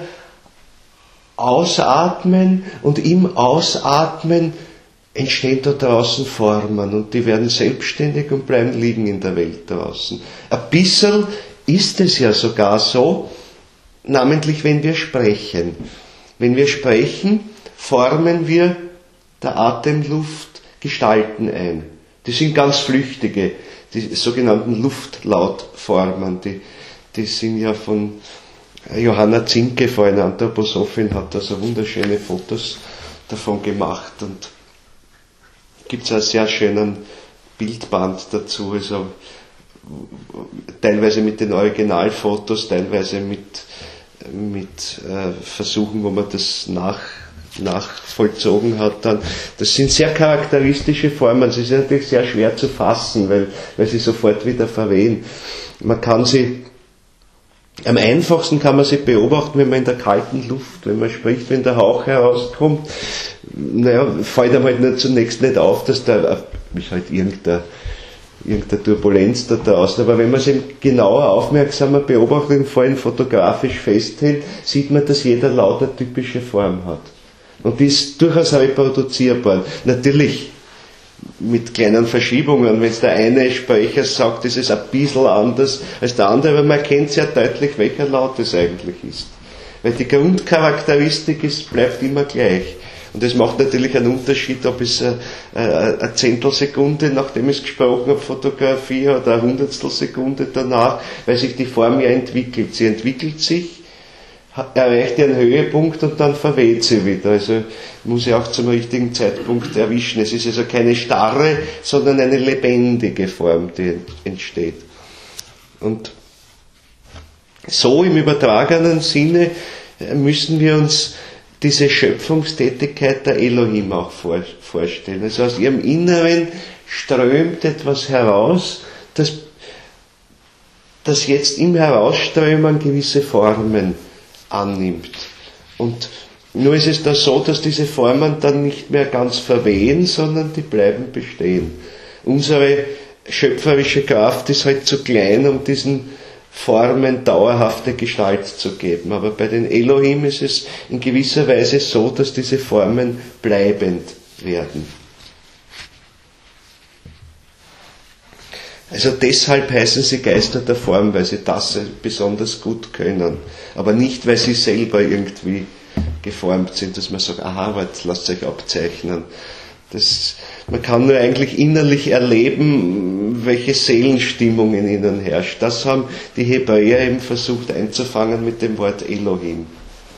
ausatmen und im Ausatmen entstehen da draußen Formen und die werden selbstständig und bleiben liegen in der Welt draußen. Ein bisschen ist es ja sogar so, namentlich wenn wir sprechen. Wenn wir sprechen, formen wir der Atemluft Gestalten ein. Die sind ganz flüchtige, die sogenannten Luftlautformen, die sind ja von Johanna Zinke, eine Anthroposophin, hat da so wunderschöne Fotos davon gemacht, und gibt es einen sehr schönen Bildband dazu, also teilweise mit den Originalfotos, teilweise mit Versuchen, wo man das nachvollzogen hat dann. Das sind sehr charakteristische Formen. Sie sind natürlich sehr schwer zu fassen, weil sie sofort wieder verwehen. Am einfachsten kann man sie beobachten, wenn man in der kalten Luft, wenn man spricht, wenn der Hauch herauskommt, fällt einem halt nur zunächst nicht auf, dass da ist halt irgendeine Turbulenz da draußen, aber wenn man es eben genauer, aufmerksamer beobachtet und vor allem fotografisch festhält, sieht man, dass jeder Laut eine typische Form hat. Und die ist durchaus reproduzierbar. Natürlich mit kleinen Verschiebungen. Wenn es der eine Sprecher sagt, ist es ein bisschen anders als der andere, aber man erkennt sehr deutlich, welcher Laut es eigentlich ist. Weil die Grundcharakteristik bleibt immer gleich. Und es macht natürlich einen Unterschied, ob es eine Zehntelsekunde, nachdem ich es gesprochen habe, fotografiere, oder eine Hundertstelsekunde danach, weil sich die Form ja entwickelt. Sie entwickelt sich, erreicht ihren Höhepunkt und dann verweht sie wieder. Also muss sie auch zum richtigen Zeitpunkt erwischen. Es ist also keine starre, sondern eine lebendige Form, die entsteht. Und so im übertragenen Sinne müssen wir uns diese Schöpfungstätigkeit der Elohim auch vorstellen. Also aus ihrem Inneren strömt etwas heraus, das jetzt im Herausströmen gewisse Formen annimmt. Und nur ist es da so, dass diese Formen dann nicht mehr ganz verwehen, sondern die bleiben bestehen. Unsere schöpferische Kraft ist halt zu klein, um diesen Formen dauerhafte Gestalt zu geben. Aber bei den Elohim ist es in gewisser Weise so, dass diese Formen bleibend werden. Also deshalb heißen sie Geister der Form, weil sie das besonders gut können. Aber nicht, weil sie selber irgendwie geformt sind, dass man sagt, aha, lasst euch abzeichnen. Man kann nur eigentlich innerlich erleben, welche Seelenstimmung in ihnen herrscht. Das haben die Hebräer eben versucht einzufangen mit dem Wort Elohim.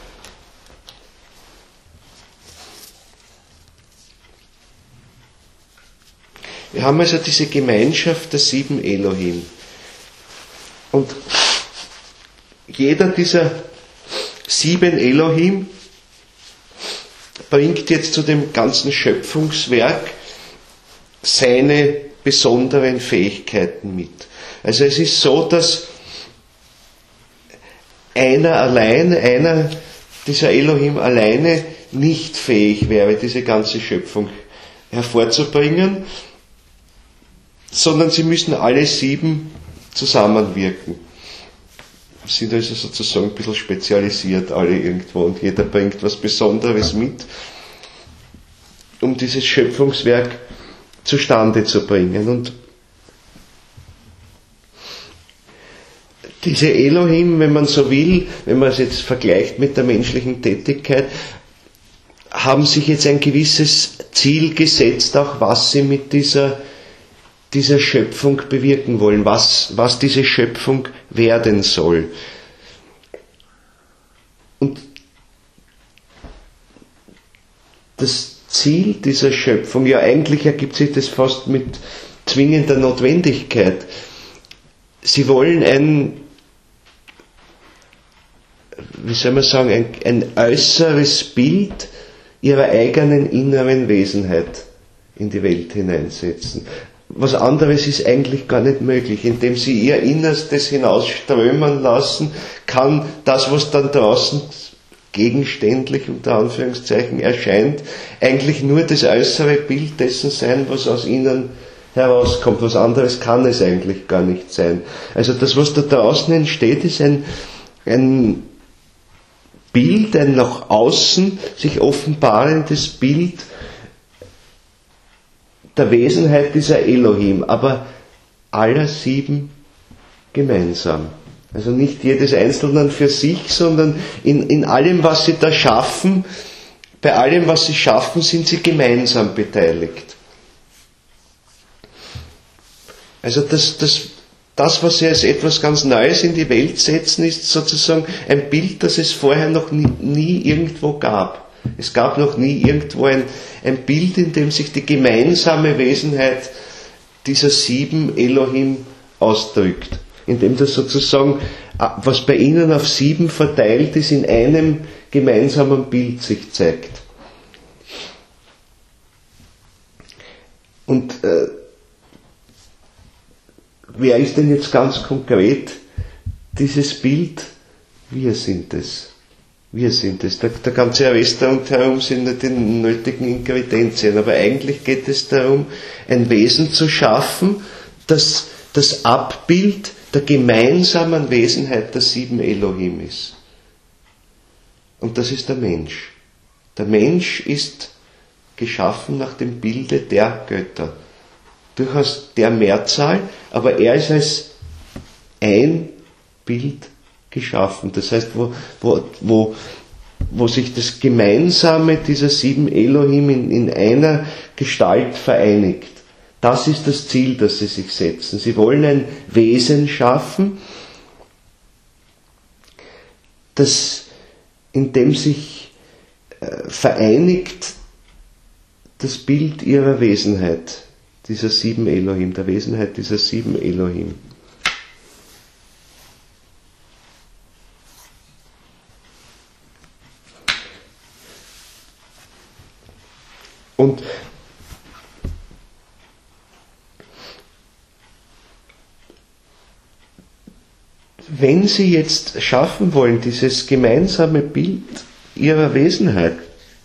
Wir haben also diese Gemeinschaft der 7 Elohim. Und jeder dieser 7 Elohim bringt jetzt zu dem ganzen Schöpfungswerk seine besonderen Fähigkeiten mit. Also es ist so, dass einer dieser Elohim alleine nicht fähig wäre, diese ganze Schöpfung hervorzubringen, sondern sie müssen alle 7 zusammenwirken. Sie sind also sozusagen ein bisschen spezialisiert, alle irgendwo, und jeder bringt was Besonderes mit, um dieses Schöpfungswerk zustande zu bringen. Und diese Elohim, wenn man so will, wenn man es jetzt vergleicht mit der menschlichen Tätigkeit, haben sich jetzt ein gewisses Ziel gesetzt, auch was sie mit dieser dieser Schöpfung bewirken wollen, was diese Schöpfung werden soll. Und das Ziel dieser Schöpfung, ja eigentlich ergibt sich das fast mit zwingender Notwendigkeit. Sie wollen ein äußeres Bild ihrer eigenen inneren Wesenheit in die Welt hineinsetzen. Was anderes ist eigentlich gar nicht möglich. Indem sie ihr Innerstes hinausströmen lassen, kann das, was dann draußen gegenständlich unter Anführungszeichen erscheint, eigentlich nur das äußere Bild dessen sein, was aus ihnen herauskommt. Was anderes kann es eigentlich gar nicht sein. Also das, was da draußen entsteht, ist ein Bild, ein nach außen sich offenbarendes Bild der Wesenheit dieser Elohim, aber aller 7 gemeinsam. Also nicht jedes Einzelne für sich, sondern in allem, was sie da schaffen, bei allem, was sie schaffen, sind sie gemeinsam beteiligt. Also das, was sie als etwas ganz Neues in die Welt setzen, ist sozusagen ein Bild, das es vorher noch nie irgendwo gab. Es gab noch nie irgendwo ein Bild, in dem sich die gemeinsame Wesenheit dieser 7 Elohim ausdrückt. In dem das sozusagen, was bei ihnen auf 7 verteilt ist, in einem gemeinsamen Bild sich zeigt. Und wer ist denn jetzt ganz konkret dieses Bild? Wir sind es. Wir sind es. Der ganze Rest rundherum sind nicht die nötigen Ingredienzien, aber eigentlich geht es darum, ein Wesen zu schaffen, das das Abbild der gemeinsamen Wesenheit der 7 Elohim ist. Und das ist der Mensch. Der Mensch ist geschaffen nach dem Bilde der Götter. Durchaus der Mehrzahl, aber er ist als ein Bild geschaffen. Das heißt, wo sich das Gemeinsame dieser 7 Elohim in einer Gestalt vereinigt. Das ist das Ziel, das sie sich setzen. Sie wollen ein Wesen schaffen, das in dem sich vereinigt das Bild ihrer Wesenheit, dieser 7 Elohim, der Wesenheit dieser 7 Elohim. Und wenn Sie jetzt schaffen wollen, dieses gemeinsame Bild Ihrer Wesenheit,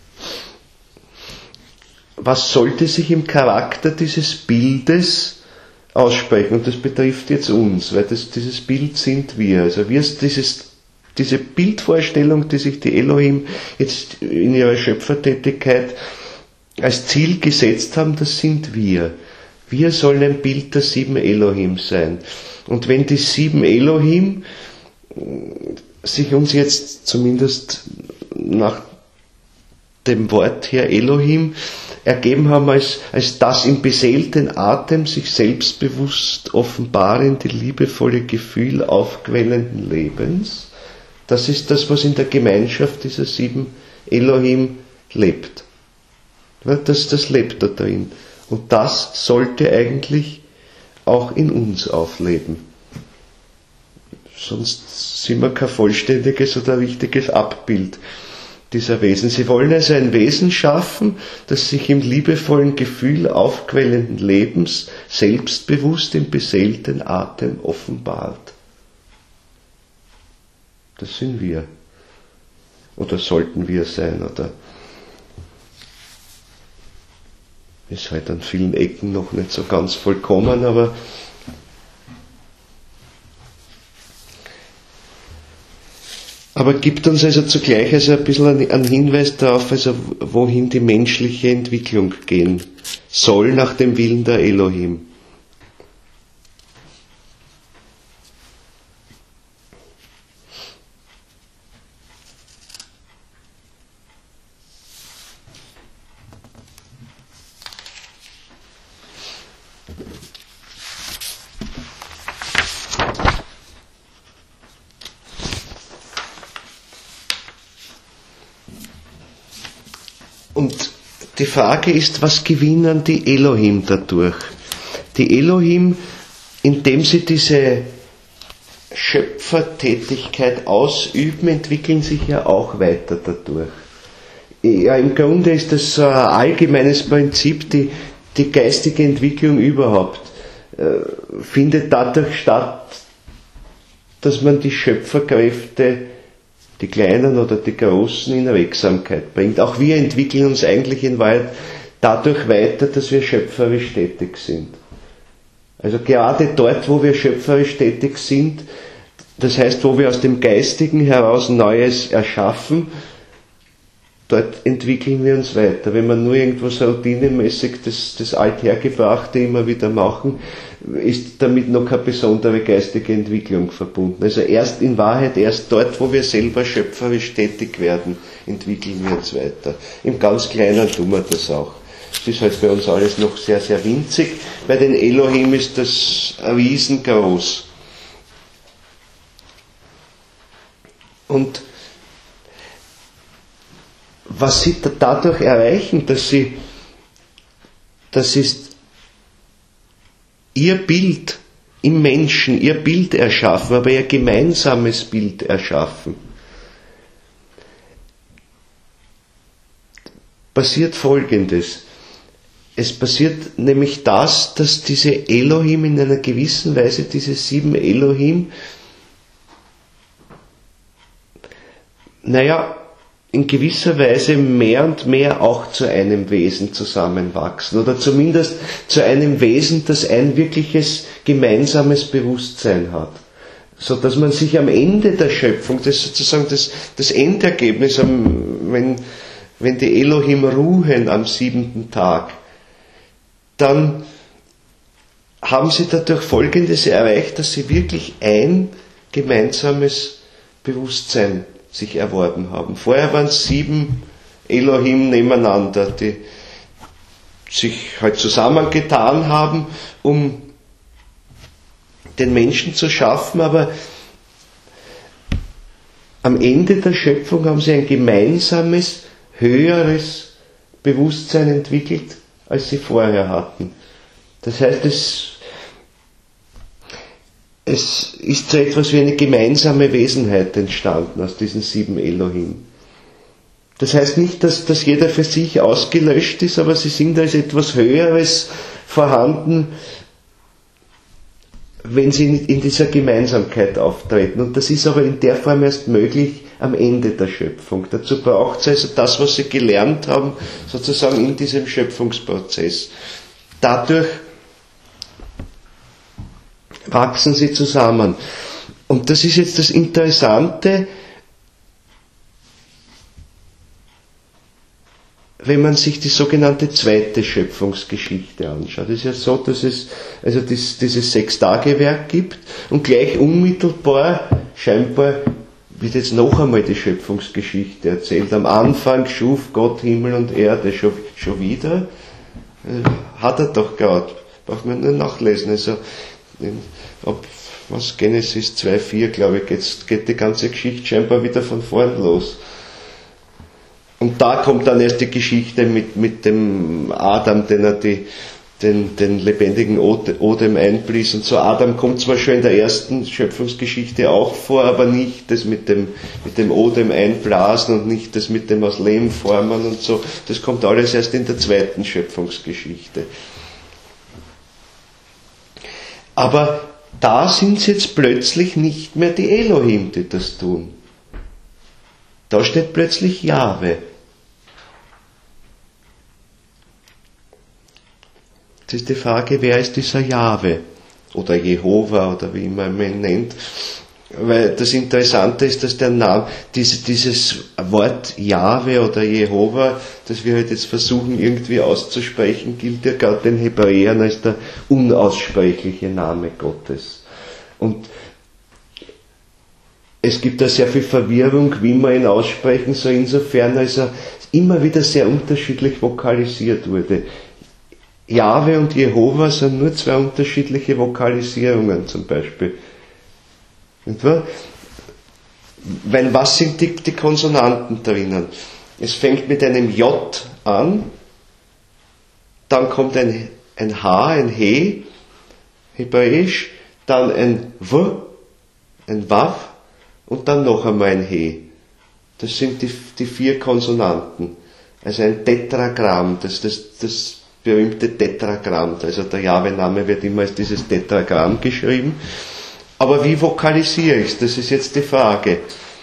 was sollte sich im Charakter dieses Bildes aussprechen? Und das betrifft jetzt uns, weil dieses Bild sind wir. Also diese Bildvorstellung, die sich die Elohim jetzt in ihrer Schöpfertätigkeit als Ziel gesetzt haben, das sind wir. Wir sollen ein Bild der 7 Elohim sein. Und wenn die 7 Elohim sich uns jetzt zumindest nach dem Wort her Elohim ergeben haben als das im beseelten Atem sich selbstbewusst offenbarende, liebevolle Gefühl aufquellenden Lebens, das ist das, was in der Gemeinschaft dieser 7 Elohim lebt. Das lebt da drin. Und das sollte eigentlich auch in uns aufleben. Sonst sind wir kein vollständiges oder richtiges Abbild dieser Wesen. Sie wollen also ein Wesen schaffen, das sich im liebevollen Gefühl aufquellenden Lebens selbstbewusst im beseelten Atem offenbart. Das sind wir. Oder sollten wir sein, oder ist halt an vielen Ecken noch nicht so ganz vollkommen, aber gibt uns also zugleich also ein bisschen einen Hinweis darauf, also wohin die menschliche Entwicklung gehen soll nach dem Willen der Elohim. die Frage ist, was gewinnen die Elohim dadurch? Die Elohim, indem sie diese Schöpfertätigkeit ausüben, entwickeln sich ja auch weiter dadurch. Ja, im Grunde ist das so ein allgemeines Prinzip, die geistige Entwicklung überhaupt findet dadurch statt, dass man die Schöpferkräfte, die kleinen oder die großen, in Wirksamkeit bringt. Auch wir entwickeln uns eigentlich in Wahrheit dadurch weiter, dass wir schöpferisch tätig sind. Also gerade dort, wo wir schöpferisch tätig sind, das heißt, wo wir aus dem Geistigen heraus Neues erschaffen, dort entwickeln wir uns weiter. Wenn wir nur irgendwo so routinemäßig das Althergebrachte immer wieder machen, ist damit noch keine besondere geistige Entwicklung verbunden. Also erst in Wahrheit, erst dort, wo wir selber schöpferisch tätig werden, entwickeln wir uns weiter. Im ganz Kleinen tun wir das auch. Es ist halt bei uns alles noch sehr, sehr winzig. Bei den Elohim ist das riesengroß. Und was sie dadurch erreichen, dass sie ihr Bild im Menschen, ihr Bild erschaffen, aber ihr gemeinsames Bild erschaffen, passiert Folgendes. Es passiert nämlich das, dass diese Elohim in einer gewissen Weise, diese 7 Elohim, in gewisser Weise mehr und mehr auch zu einem Wesen zusammenwachsen oder zumindest zu einem Wesen, das ein wirkliches gemeinsames Bewusstsein hat. So dass man sich am Ende der Schöpfung, das ist sozusagen das Endergebnis, wenn die Elohim ruhen am 7. Tag, dann haben sie dadurch Folgendes erreicht, dass sie wirklich ein gemeinsames Bewusstsein sich erworben haben. Vorher waren es 7 Elohim nebeneinander, die sich halt zusammengetan haben, um den Menschen zu schaffen, aber am Ende der Schöpfung haben sie ein gemeinsames, höheres Bewusstsein entwickelt, als sie vorher hatten. Das heißt, es ist so etwas wie eine gemeinsame Wesenheit entstanden aus diesen 7 Elohim. Das heißt nicht, dass jeder für sich ausgelöscht ist, aber sie sind als etwas Höheres vorhanden, wenn sie in dieser Gemeinsamkeit auftreten. Und das ist aber in der Form erst möglich am Ende der Schöpfung. Dazu braucht es also das, was sie gelernt haben, sozusagen in diesem Schöpfungsprozess. Dadurch wachsen sie zusammen. Und das ist jetzt das Interessante, wenn man sich die sogenannte zweite Schöpfungsgeschichte anschaut. Es ist ja so, dass es also dieses 6-Tage-Werk gibt und gleich unmittelbar scheinbar wird jetzt noch einmal die Schöpfungsgeschichte erzählt. Am Anfang schuf Gott Himmel und Erde schon wieder. Hat er doch gerade. Braucht man nur nachlesen. Also ab Genesis 2,4, glaube ich, geht die ganze Geschichte scheinbar wieder von vorn los. Und da kommt dann erst die Geschichte mit dem Adam, den er den lebendigen Odem einblies. Und so Adam kommt zwar schon in der ersten Schöpfungsgeschichte auch vor, aber nicht das mit dem Odem einblasen und nicht das mit dem aus Lehm formen und so. Das kommt alles erst in der zweiten Schöpfungsgeschichte. Aber da sind es jetzt plötzlich nicht mehr die Elohim, die das tun. Da steht plötzlich Jahwe. Jetzt ist die Frage, wer ist dieser Jahwe? Oder Jehova oder wie immer man ihn nennt. Weil das Interessante ist, dass der Name, dieses Wort Jahwe oder Jehova, das wir halt jetzt versuchen irgendwie auszusprechen, gilt ja gerade den Hebräern als der unaussprechliche Name Gottes. Und es gibt da sehr viel Verwirrung, wie man ihn aussprechen soll, insofern als er immer wieder sehr unterschiedlich vokalisiert wurde. Jahwe und Jehova sind nur 2 unterschiedliche Vokalisierungen zum Beispiel. Weil was sind die Konsonanten drinnen? Es fängt mit einem J an dann kommt ein H, ein He, hebräisch, dann ein W, ein Wav und dann noch einmal ein He. Das sind die 4 Konsonanten. Also ein Tetragramm, das berühmte Tetragramm. Also der Jahwe-Name wird immer als dieses Tetragramm geschrieben. Aber wie vokalisiere ich es? Das ist jetzt die Frage.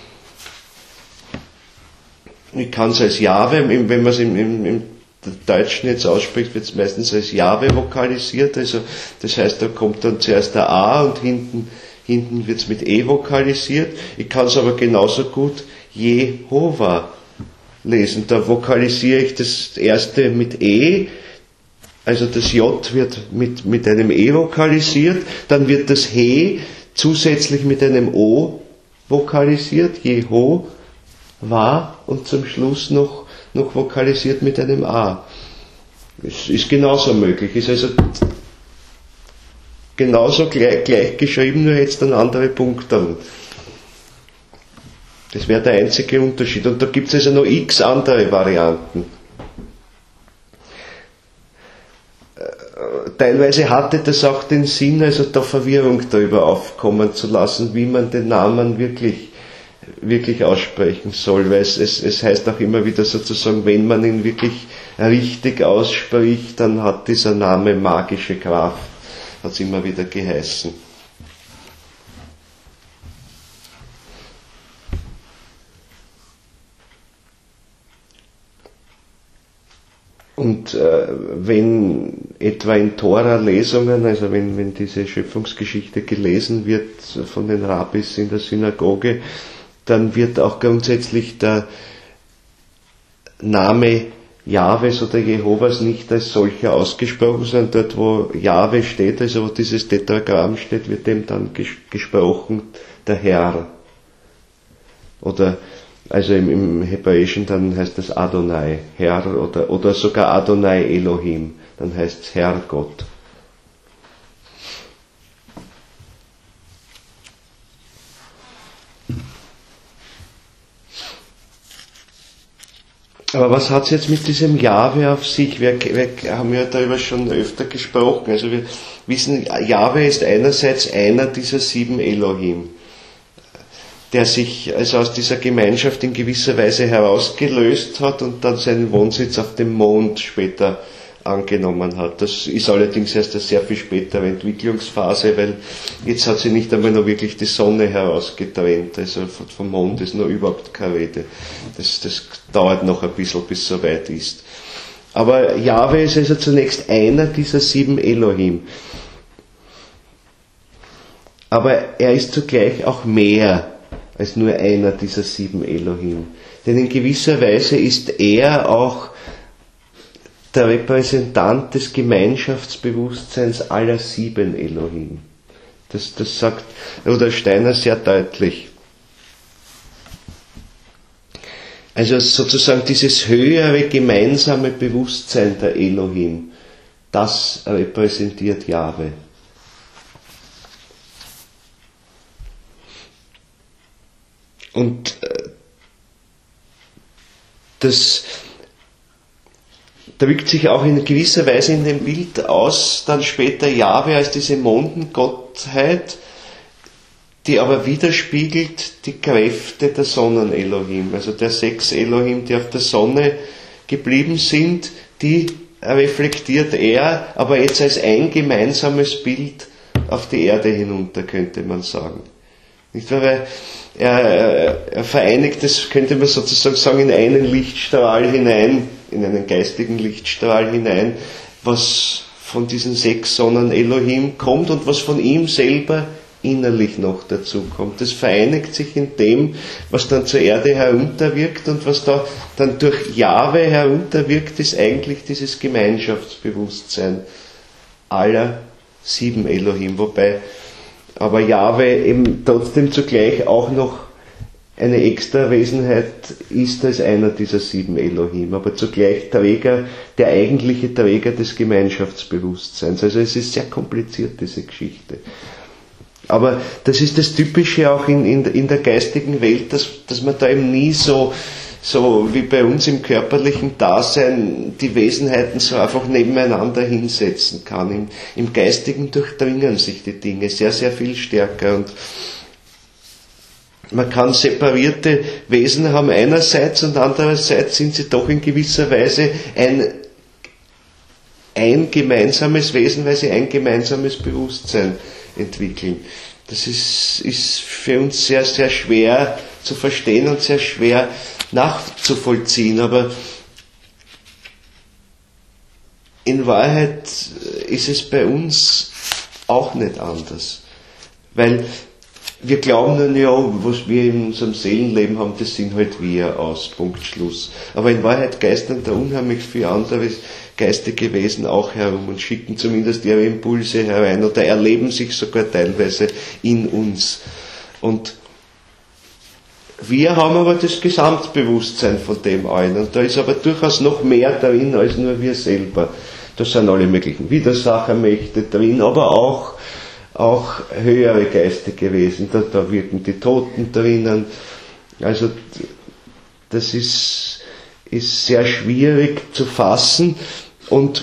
Ich kann es als Jahwe, wenn man es im Deutschen jetzt ausspricht, wird es meistens als Jahwe vokalisiert. Also das heißt, da kommt dann zuerst der A und hinten wird es mit E vokalisiert. Ich kann es aber genauso gut Jehova lesen. Da vokalisiere ich das erste mit E, also das J wird mit einem E vokalisiert, dann wird das He zusätzlich mit einem O vokalisiert, Jehova, und zum Schluss noch vokalisiert mit einem A. Es ist genauso möglich, ist also genauso gleich geschrieben, nur jetzt eine andere Punkte. Das wäre der einzige Unterschied. Und da gibt es also noch x andere Varianten. Teilweise hatte das auch den Sinn, also da Verwirrung darüber aufkommen zu lassen, wie man den Namen wirklich aussprechen soll, weil es heißt auch immer wieder sozusagen, wenn man ihn wirklich richtig ausspricht, dann hat dieser Name magische Kraft, hat es immer wieder geheißen. Und wenn etwa in Tora-Lesungen, also wenn diese Schöpfungsgeschichte gelesen wird von den Rabbis in der Synagoge, dann wird auch grundsätzlich der Name Jahwes oder Jehovas nicht als solcher ausgesprochen, sondern dort, wo Jahwe steht, also wo dieses Tetragramm steht, wird dem dann gesprochen, der Herr. Oder also im Hebräischen dann heißt es Adonai, Herr, oder sogar Adonai Elohim, dann heißt es Herr Gott. Aber was hat es jetzt mit diesem Jahwe auf sich? Wir haben ja darüber schon öfter gesprochen. Also wir wissen, Jahwe ist einerseits einer dieser 7 Elohim, der sich also aus dieser Gemeinschaft in gewisser Weise herausgelöst hat und dann seinen Wohnsitz auf dem Mond später angenommen hat. Das ist allerdings erst eine sehr viel spätere Entwicklungsphase, weil jetzt hat sie nicht einmal noch wirklich die Sonne herausgetrennt, also vom Mond ist noch überhaupt keine Rede. Das dauert noch ein bisschen, bis es soweit ist. Aber Jahwe ist also zunächst einer dieser 7 Elohim. Aber er ist zugleich auch mehr als nur einer dieser 7 Elohim. Denn in gewisser Weise ist er auch der Repräsentant des Gemeinschaftsbewusstseins aller 7 Elohim. Das sagt Rudolf Steiner sehr deutlich. Also sozusagen dieses höhere gemeinsame Bewusstsein der Elohim, das repräsentiert Jahwe. Und das drückt sich auch in gewisser Weise in dem Bild aus, dann später Jahwe als diese Mondengottheit, die aber widerspiegelt die Kräfte der Sonnen-Elohim, also der 6 Elohim, die auf der Sonne geblieben sind, die reflektiert er, aber jetzt als ein gemeinsames Bild auf die Erde hinunter, könnte man sagen. Nicht wahr? Weil er vereinigt das, könnte man sozusagen sagen, in einen Lichtstrahl hinein, in einen geistigen Lichtstrahl hinein, was von diesen 6 Sonnen Elohim kommt und was von ihm selber innerlich noch dazu kommt. Das vereinigt sich in dem, was dann zur Erde herunterwirkt, und was da dann durch Jahwe herunterwirkt, ist eigentlich dieses Gemeinschaftsbewusstsein aller 7 Elohim, wobei aber Jahwe eben trotzdem zugleich auch noch eine Extrawesenheit ist als einer dieser 7 Elohim, aber zugleich Träger, der eigentliche Träger des Gemeinschaftsbewusstseins. Also es ist sehr kompliziert, diese Geschichte. Aber das ist das Typische auch in der geistigen Welt, dass man da eben nie so so wie bei uns im körperlichen Dasein die Wesenheiten so einfach nebeneinander hinsetzen kann. Im Geistigen durchdringen sich die Dinge sehr, sehr viel stärker, und man kann separierte Wesen haben einerseits, und andererseits sind sie doch in gewisser Weise ein gemeinsames Wesen, weil sie ein gemeinsames Bewusstsein entwickeln. Das ist für uns sehr, sehr schwer zu verstehen und sehr schwer nachzuvollziehen, aber in Wahrheit ist es bei uns auch nicht anders. Weil wir glauben dann ja, was wir in unserem Seelenleben haben, das sind halt wir, aus, Punkt, Schluss. Aber in Wahrheit geistern da unheimlich viele andere geistige Wesen auch herum und schicken zumindest ihre Impulse herein oder erleben sich sogar teilweise in uns. Und wir haben aber das Gesamtbewusstsein von dem allen, und da ist aber durchaus noch mehr drin als nur wir selber. Da sind alle möglichen Widersachermächte drin, aber auch höhere geistige Wesen, da wirken die Toten drinnen. Also das ist sehr schwierig zu fassen, und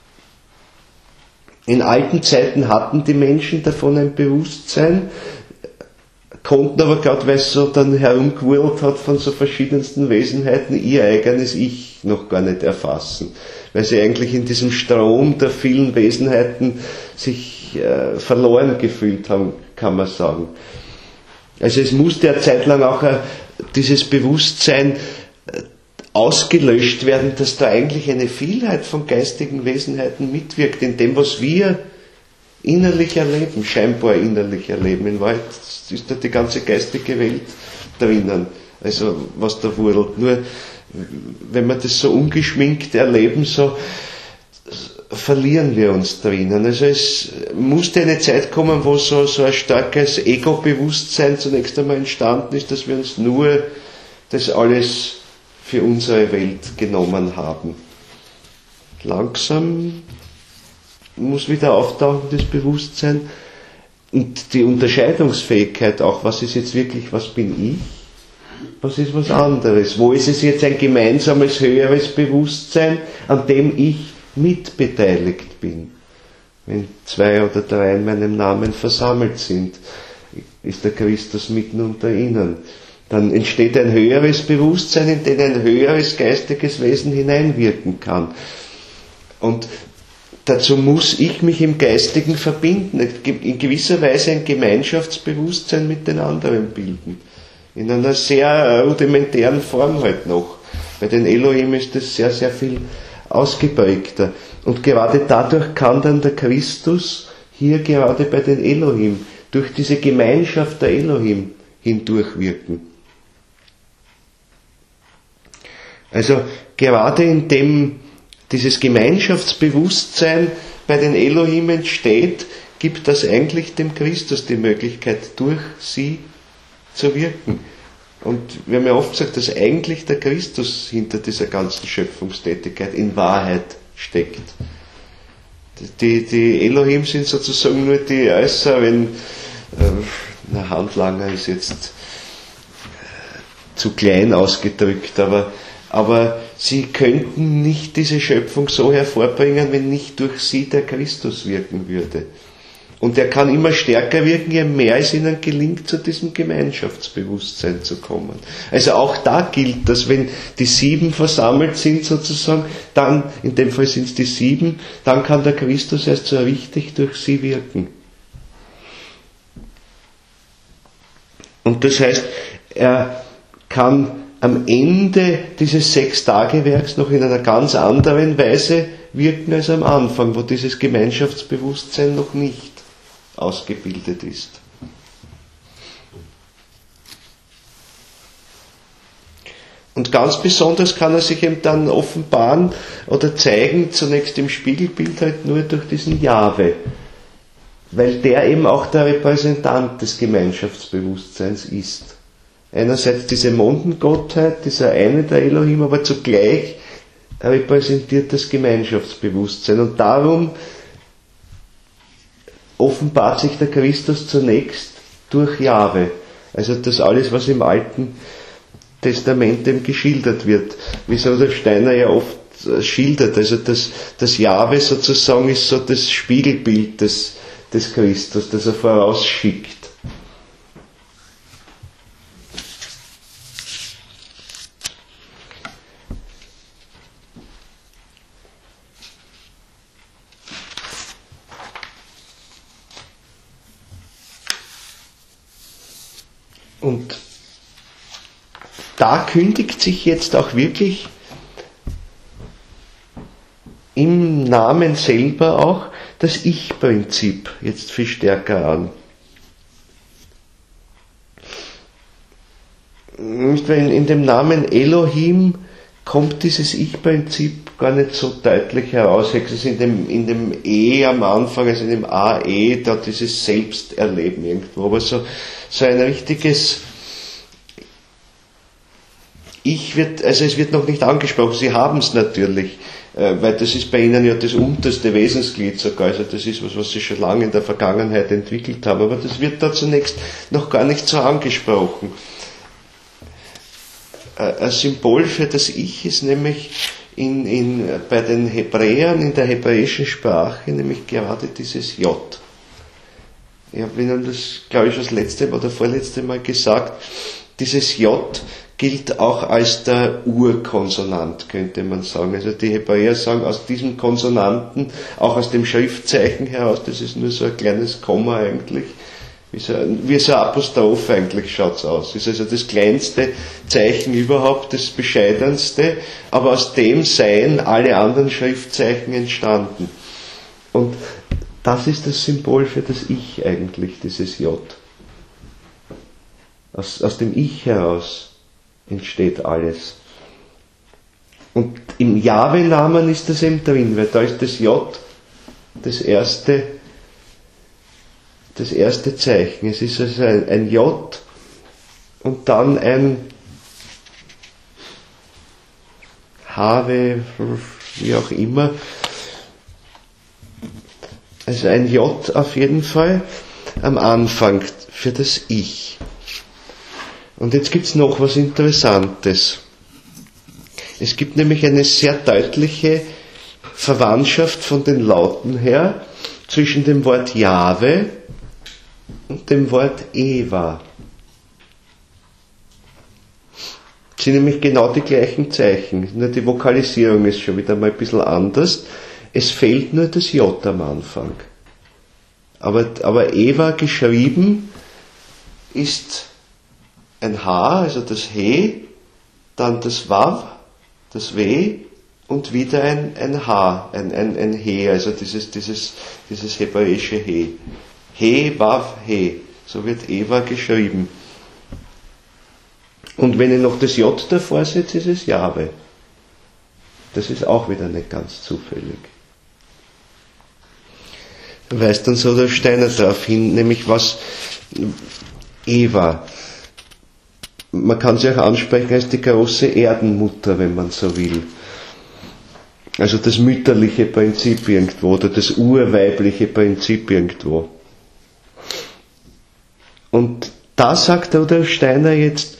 in alten Zeiten hatten die Menschen davon ein Bewusstsein, konnten aber gerade, weil es so dann herumgewirrt hat von so verschiedensten Wesenheiten, ihr eigenes Ich noch gar nicht erfassen, weil sie eigentlich in diesem Strom der vielen Wesenheiten sich verloren gefühlt haben, kann man sagen. Also es musste eine Zeit lang auch dieses Bewusstsein ausgelöscht werden, dass da eigentlich eine Vielheit von geistigen Wesenheiten mitwirkt, in dem, was wir innerlich erleben, scheinbar innerlich erleben. In Wahrheit ist da die ganze geistige Welt drinnen, also was da wurdelt. Nur wenn wir das so ungeschminkt erleben, so verlieren wir uns drinnen. Also es musste eine Zeit kommen, wo so ein starkes Ego-Bewusstsein zunächst einmal entstanden ist, dass wir uns nur das alles für unsere Welt genommen haben. Langsam muss wieder auftauchen, das Bewusstsein, und die Unterscheidungsfähigkeit auch, was ist jetzt wirklich, was bin ich, was ist was anderes, wo ist es jetzt ein gemeinsames, höheres Bewusstsein, an dem ich mitbeteiligt bin. Wenn 2 oder 3 in meinem Namen versammelt sind, ist der Christus mitten unter ihnen. Dann entsteht ein höheres Bewusstsein, in den ein höheres geistiges Wesen hineinwirken kann. Und dazu muss ich mich im Geistigen verbinden, in gewisser Weise ein Gemeinschaftsbewusstsein mit den anderen bilden. In einer sehr rudimentären Form halt noch. Bei den Elohim ist das sehr, sehr viel ausgeprägter. Und gerade dadurch kann dann der Christus hier gerade bei den Elohim, durch diese Gemeinschaft der Elohim hindurchwirken. Also gerade indem dieses Gemeinschaftsbewusstsein bei den Elohim entsteht, gibt das eigentlich dem Christus die Möglichkeit, durch sie zu wirken. Und wir haben ja oft gesagt, dass eigentlich der Christus hinter dieser ganzen Schöpfungstätigkeit in Wahrheit steckt. Die Elohim sind sozusagen nur die äußeren, Handlanger ist jetzt zu klein ausgedrückt, aber sie könnten nicht diese Schöpfung so hervorbringen, wenn nicht durch sie der Christus wirken würde. Und er kann immer stärker wirken, je mehr es ihnen gelingt, zu diesem Gemeinschaftsbewusstsein zu kommen. Also auch da gilt, dass wenn die 7 versammelt sind sozusagen, dann, in dem Fall sind es die 7, dann kann der Christus erst so richtig durch sie wirken. Und das heißt, er kann am Ende dieses 6-Tage-Werks noch in einer ganz anderen Weise wirken als am Anfang, wo dieses Gemeinschaftsbewusstsein noch nicht ausgebildet ist. Und ganz besonders kann er sich eben dann offenbaren oder zeigen, zunächst im Spiegelbild halt nur durch diesen Jahwe, weil der eben auch der Repräsentant des Gemeinschaftsbewusstseins ist. Einerseits diese Mondengottheit, dieser eine der Elohim, aber zugleich repräsentiert das Gemeinschaftsbewusstsein. Und darum offenbart sich der Christus zunächst durch Jahwe. Also das alles, was im Alten Testament eben geschildert wird, wie so der Steiner ja oft schildert. Also das Jahwe sozusagen ist so das Spiegelbild des Christus, das er vorausschickt. Und da kündigt sich jetzt auch wirklich im Namen selber auch das Ich-Prinzip jetzt viel stärker an. In dem Namen Elohim kommt dieses Ich-Prinzip gar nicht so deutlich heraus. Es ist in dem E am Anfang, also in dem AE, da dieses Selbsterleben irgendwo, aber so ein richtiges Ich es wird noch nicht angesprochen, sie haben es natürlich, weil das ist bei ihnen ja das unterste Wesensglied sogar, also das ist was sie schon lange in der Vergangenheit entwickelt haben, aber das wird da zunächst noch gar nicht so angesprochen. Ein Symbol für das Ich ist nämlich bei den Hebräern in der hebräischen Sprache nämlich gerade dieses J. Ich habe Ihnen das, glaube ich, das letzte oder vorletzte Mal gesagt, dieses J gilt auch als der Urkonsonant, könnte man sagen. Also die Hebräer sagen, aus diesem Konsonanten, auch aus dem Schriftzeichen heraus, das ist nur so ein kleines Komma eigentlich, wie so ein Apostroph eigentlich schaut's aus. Ist also das kleinste Zeichen überhaupt, das bescheidenste, aber aus dem seien alle anderen Schriftzeichen entstanden. Und das ist das Symbol für das Ich eigentlich, dieses J. Aus dem Ich heraus entsteht alles. Und im Jahwe-Namen ist das eben drin, weil da ist das J das erste Zeichen. Es ist also ein J und dann ein Have, wie auch immer. Also ein J auf jeden Fall am Anfang für das Ich. Und jetzt gibt's noch was Interessantes. Es gibt nämlich eine sehr deutliche Verwandtschaft von den Lauten her zwischen dem Wort Jahwe und dem Wort Eva. Das sind nämlich genau die gleichen Zeichen. Nur die Vokalisierung ist schon wieder mal ein bisschen anders. Es fehlt nur das J am Anfang. Aber Eva geschrieben ist ein H, also das He, dann das Wav, das W und wieder ein H, ein He, also dieses hebräische He. He, Wav, He. So wird Eva geschrieben. Und wenn ich noch das J davor setze, ist es Jahwe. Das ist auch wieder nicht ganz zufällig. Da weist dann so der Steiner darauf hin, nämlich was Eva. Man kann sie auch ansprechen als die große Erdenmutter, wenn man so will. Also das mütterliche Prinzip irgendwo oder das urweibliche Prinzip irgendwo. Und da sagt der Steiner jetzt,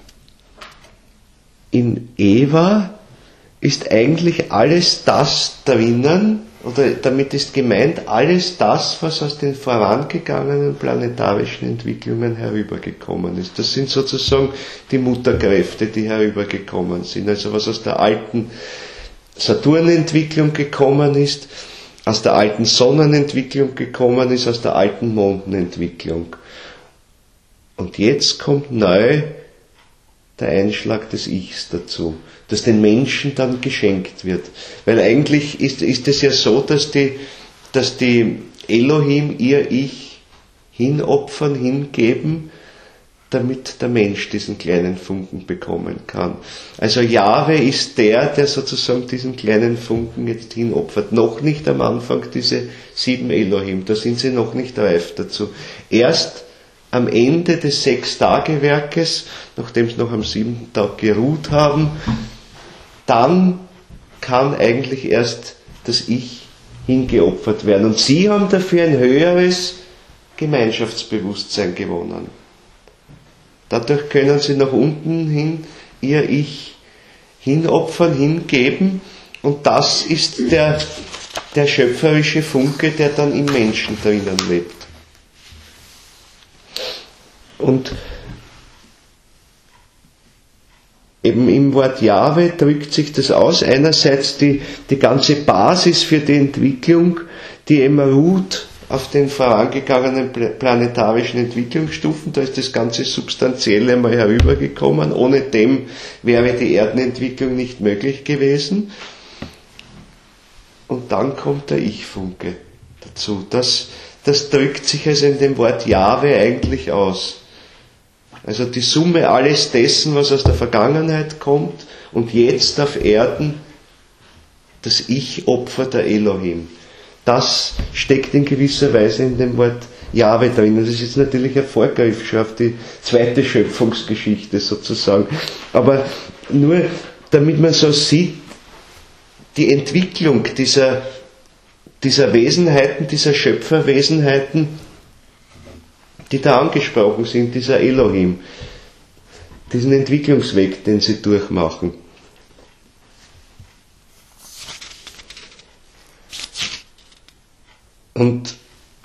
in Eva ist eigentlich alles das drinnen, oder damit ist gemeint alles das, was aus den vorangegangenen planetarischen Entwicklungen herübergekommen ist. Das sind sozusagen die Mutterkräfte, die herübergekommen sind. Also was aus der alten Saturnentwicklung gekommen ist, aus der alten Sonnenentwicklung gekommen ist, aus der alten Mondenentwicklung. Und jetzt kommt neu der Einschlag des Ichs dazu, das den Menschen dann geschenkt wird. Weil eigentlich ist es ja so, dass die Elohim ihr Ich hinopfern, hingeben, damit der Mensch diesen kleinen Funken bekommen kann. Also Jahwe ist der sozusagen diesen kleinen Funken jetzt hinopfert. Noch nicht am Anfang diese 7 Elohim, da sind sie noch nicht reif dazu. Erst am Ende des 6-Tage-Werkes, nachdem sie noch am 7. Tag geruht haben, dann kann eigentlich erst das Ich hingeopfert werden. Und sie haben dafür ein höheres Gemeinschaftsbewusstsein gewonnen. Dadurch können sie nach unten hin ihr Ich hinopfern, hingeben, und das ist der schöpferische Funke, der dann im Menschen drinnen lebt. Und eben im Wort Jahwe drückt sich das aus. Einerseits die ganze Basis für die Entwicklung, die immer ruht auf den vorangegangenen planetarischen Entwicklungsstufen. Da ist das ganze Substanzielle einmal herübergekommen. Ohne dem wäre die Erdenentwicklung nicht möglich gewesen. Und dann kommt der Ich-Funke dazu. Das drückt sich also in dem Wort Jahwe eigentlich aus. Also die Summe alles dessen, was aus der Vergangenheit kommt und jetzt auf Erden das Ich-Opfer der Elohim. Das steckt in gewisser Weise in dem Wort Jahwe drin. Und das ist natürlich ein Vorgriff schon auf die zweite Schöpfungsgeschichte sozusagen. Aber nur damit man so sieht, die Entwicklung dieser Wesenheiten, dieser Schöpferwesenheiten, die da angesprochen sind, dieser Elohim, diesen Entwicklungsweg, den sie durchmachen. Und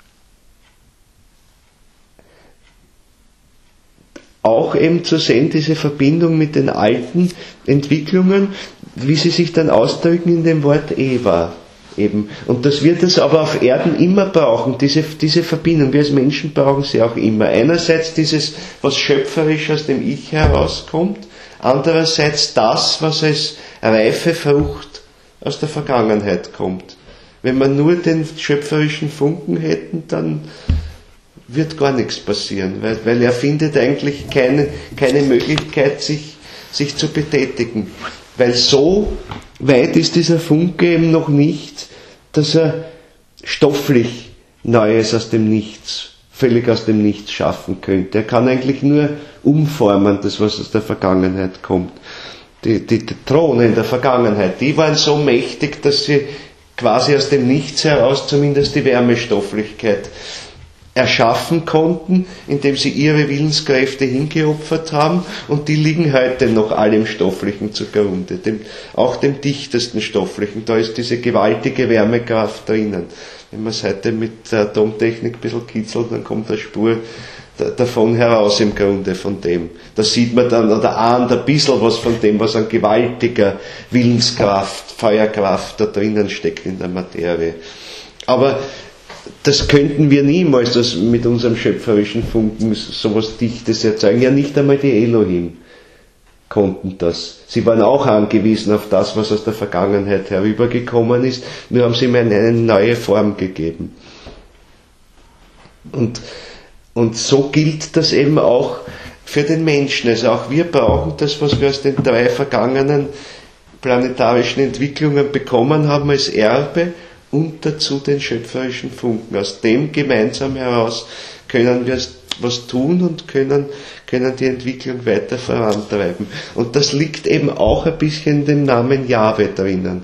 auch eben zu sehen, diese Verbindung mit den alten Entwicklungen, wie sie sich dann ausdrücken in dem Wort Eva. Eben. Und das wird es aber auf Erden immer brauchen, diese Verbindung. Wir als Menschen brauchen sie auch immer. Einerseits dieses, was schöpferisch aus dem Ich herauskommt, andererseits das, was als reife Frucht aus der Vergangenheit kommt. Wenn wir nur den schöpferischen Funken hätten, dann wird gar nichts passieren, weil er findet eigentlich keine Möglichkeit, sich zu betätigen. Weil so weit ist dieser Funke eben noch nicht, dass er stofflich Neues aus dem Nichts, völlig aus dem Nichts schaffen könnte. Er kann eigentlich nur umformen, das was aus der Vergangenheit kommt. Die Throne in der Vergangenheit, die waren so mächtig, dass sie quasi aus dem Nichts heraus zumindest die Wärmestofflichkeit erschaffen konnten, indem sie ihre Willenskräfte hingeopfert haben, und die liegen heute noch allem Stofflichen zugrunde, auch dem dichtesten Stofflichen. Da ist diese gewaltige Wärmekraft drinnen. Wenn man es heute mit der Atomtechnik ein bisschen kitzelt, dann kommt eine Spur davon heraus im Grunde von dem. Da sieht man dann oder ahnt ein bisschen was von dem, was an gewaltiger Willenskraft, Feuerkraft da drinnen steckt in der Materie. Aber das könnten wir niemals das mit unserem schöpferischen Funken so was Dichtes erzeugen. Ja, nicht einmal die Elohim konnten das. Sie waren auch angewiesen auf das, was aus der Vergangenheit herübergekommen ist, nur haben sie ihm eine neue Form gegeben. Und so gilt das eben auch für den Menschen. Also auch wir brauchen das, was wir aus den 3 vergangenen planetarischen Entwicklungen bekommen haben als Erbe, und dazu den schöpferischen Funken. Aus dem gemeinsam heraus können wir was tun und können die Entwicklung weiter vorantreiben. Und das liegt eben auch ein bisschen in dem Namen Jahwe drinnen.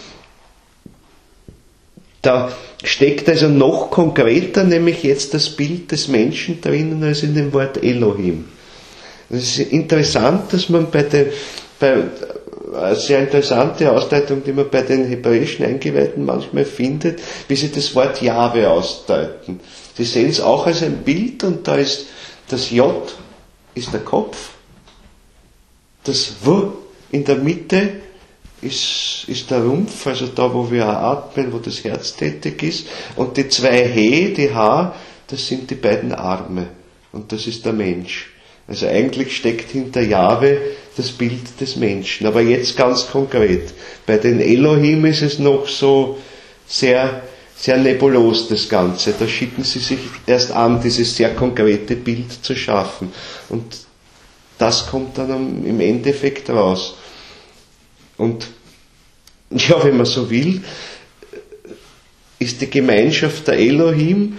Da steckt also noch konkreter nämlich jetzt das Bild des Menschen drinnen als in dem Wort Elohim. Es ist interessant, dass man eine sehr interessante Ausdeutung, die man bei den hebräischen Eingeweihten manchmal findet, wie sie das Wort Jahwe ausdeuten. Sie sehen es auch als ein Bild, und da ist das J ist der Kopf, das W in der Mitte ist der Rumpf, also da, wo wir atmen, wo das Herz tätig ist, und die 2 He, die H, das sind die beiden Arme, und das ist der Mensch. Also eigentlich steckt hinter Jahwe das Bild des Menschen. Aber jetzt ganz konkret. Bei den Elohim ist es noch so sehr, sehr nebulos, das Ganze. Da schicken sie sich erst an, dieses sehr konkrete Bild zu schaffen. Und das kommt dann im Endeffekt raus. Und ja, wenn man so will, ist die Gemeinschaft der Elohim,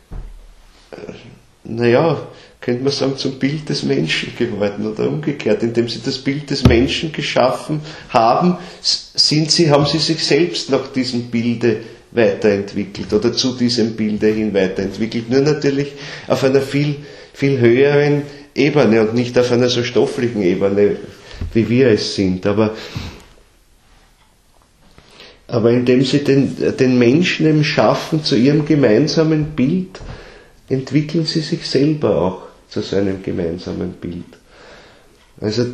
könnte man sagen, zum Bild des Menschen geworden oder umgekehrt. Indem sie das Bild des Menschen geschaffen haben, haben sie sich selbst nach diesem Bilde weiterentwickelt oder zu diesem Bilde hin weiterentwickelt. Nur natürlich auf einer viel, viel höheren Ebene und nicht auf einer so stofflichen Ebene. wie wir es sind. Aber indem sie den Menschen eben schaffen zu ihrem gemeinsamen Bild, entwickeln sie sich selber auch zu seinem gemeinsamen Bild. Also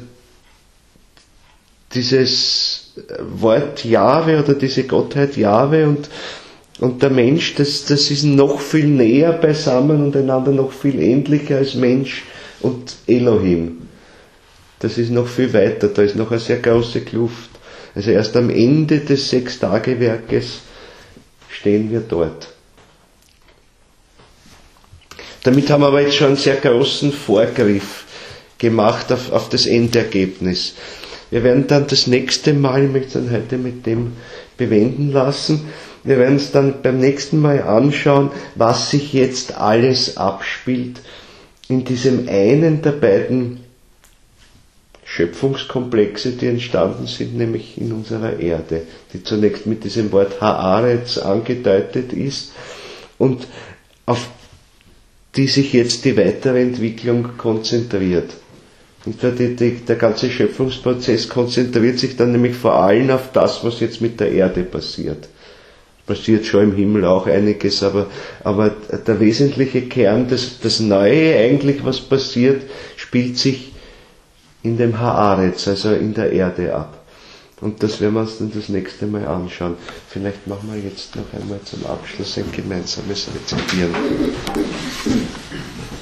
dieses Wort Jahwe oder diese Gottheit Jahwe und der Mensch, das ist noch viel näher beisammen und einander noch viel ähnlicher als Mensch und Elohim. Das ist noch viel weiter, da ist noch eine sehr große Kluft. Also erst am Ende des Sechstagewerkes stehen wir dort. Damit haben wir aber jetzt schon einen sehr großen Vorgriff gemacht auf das Endergebnis. Wir werden dann das nächste Mal, ich möchte es dann heute mit dem bewenden lassen, wir werden uns dann beim nächsten Mal anschauen, was sich jetzt alles abspielt in diesem einen der beiden Schöpfungskomplexe, die entstanden sind, nämlich in unserer Erde, die zunächst mit diesem Wort Haaretz angedeutet ist und auf die sich jetzt die weitere Entwicklung konzentriert. Und der ganze Schöpfungsprozess konzentriert sich dann nämlich vor allem auf das, was jetzt mit der Erde passiert. Passiert schon im Himmel auch einiges, aber der wesentliche Kern, das Neue eigentlich, was passiert, spielt sich in dem Haaretz, also in der Erde ab. Und das werden wir uns dann das nächste Mal anschauen. Vielleicht machen wir jetzt noch einmal zum Abschluss ein gemeinsames Rezitieren.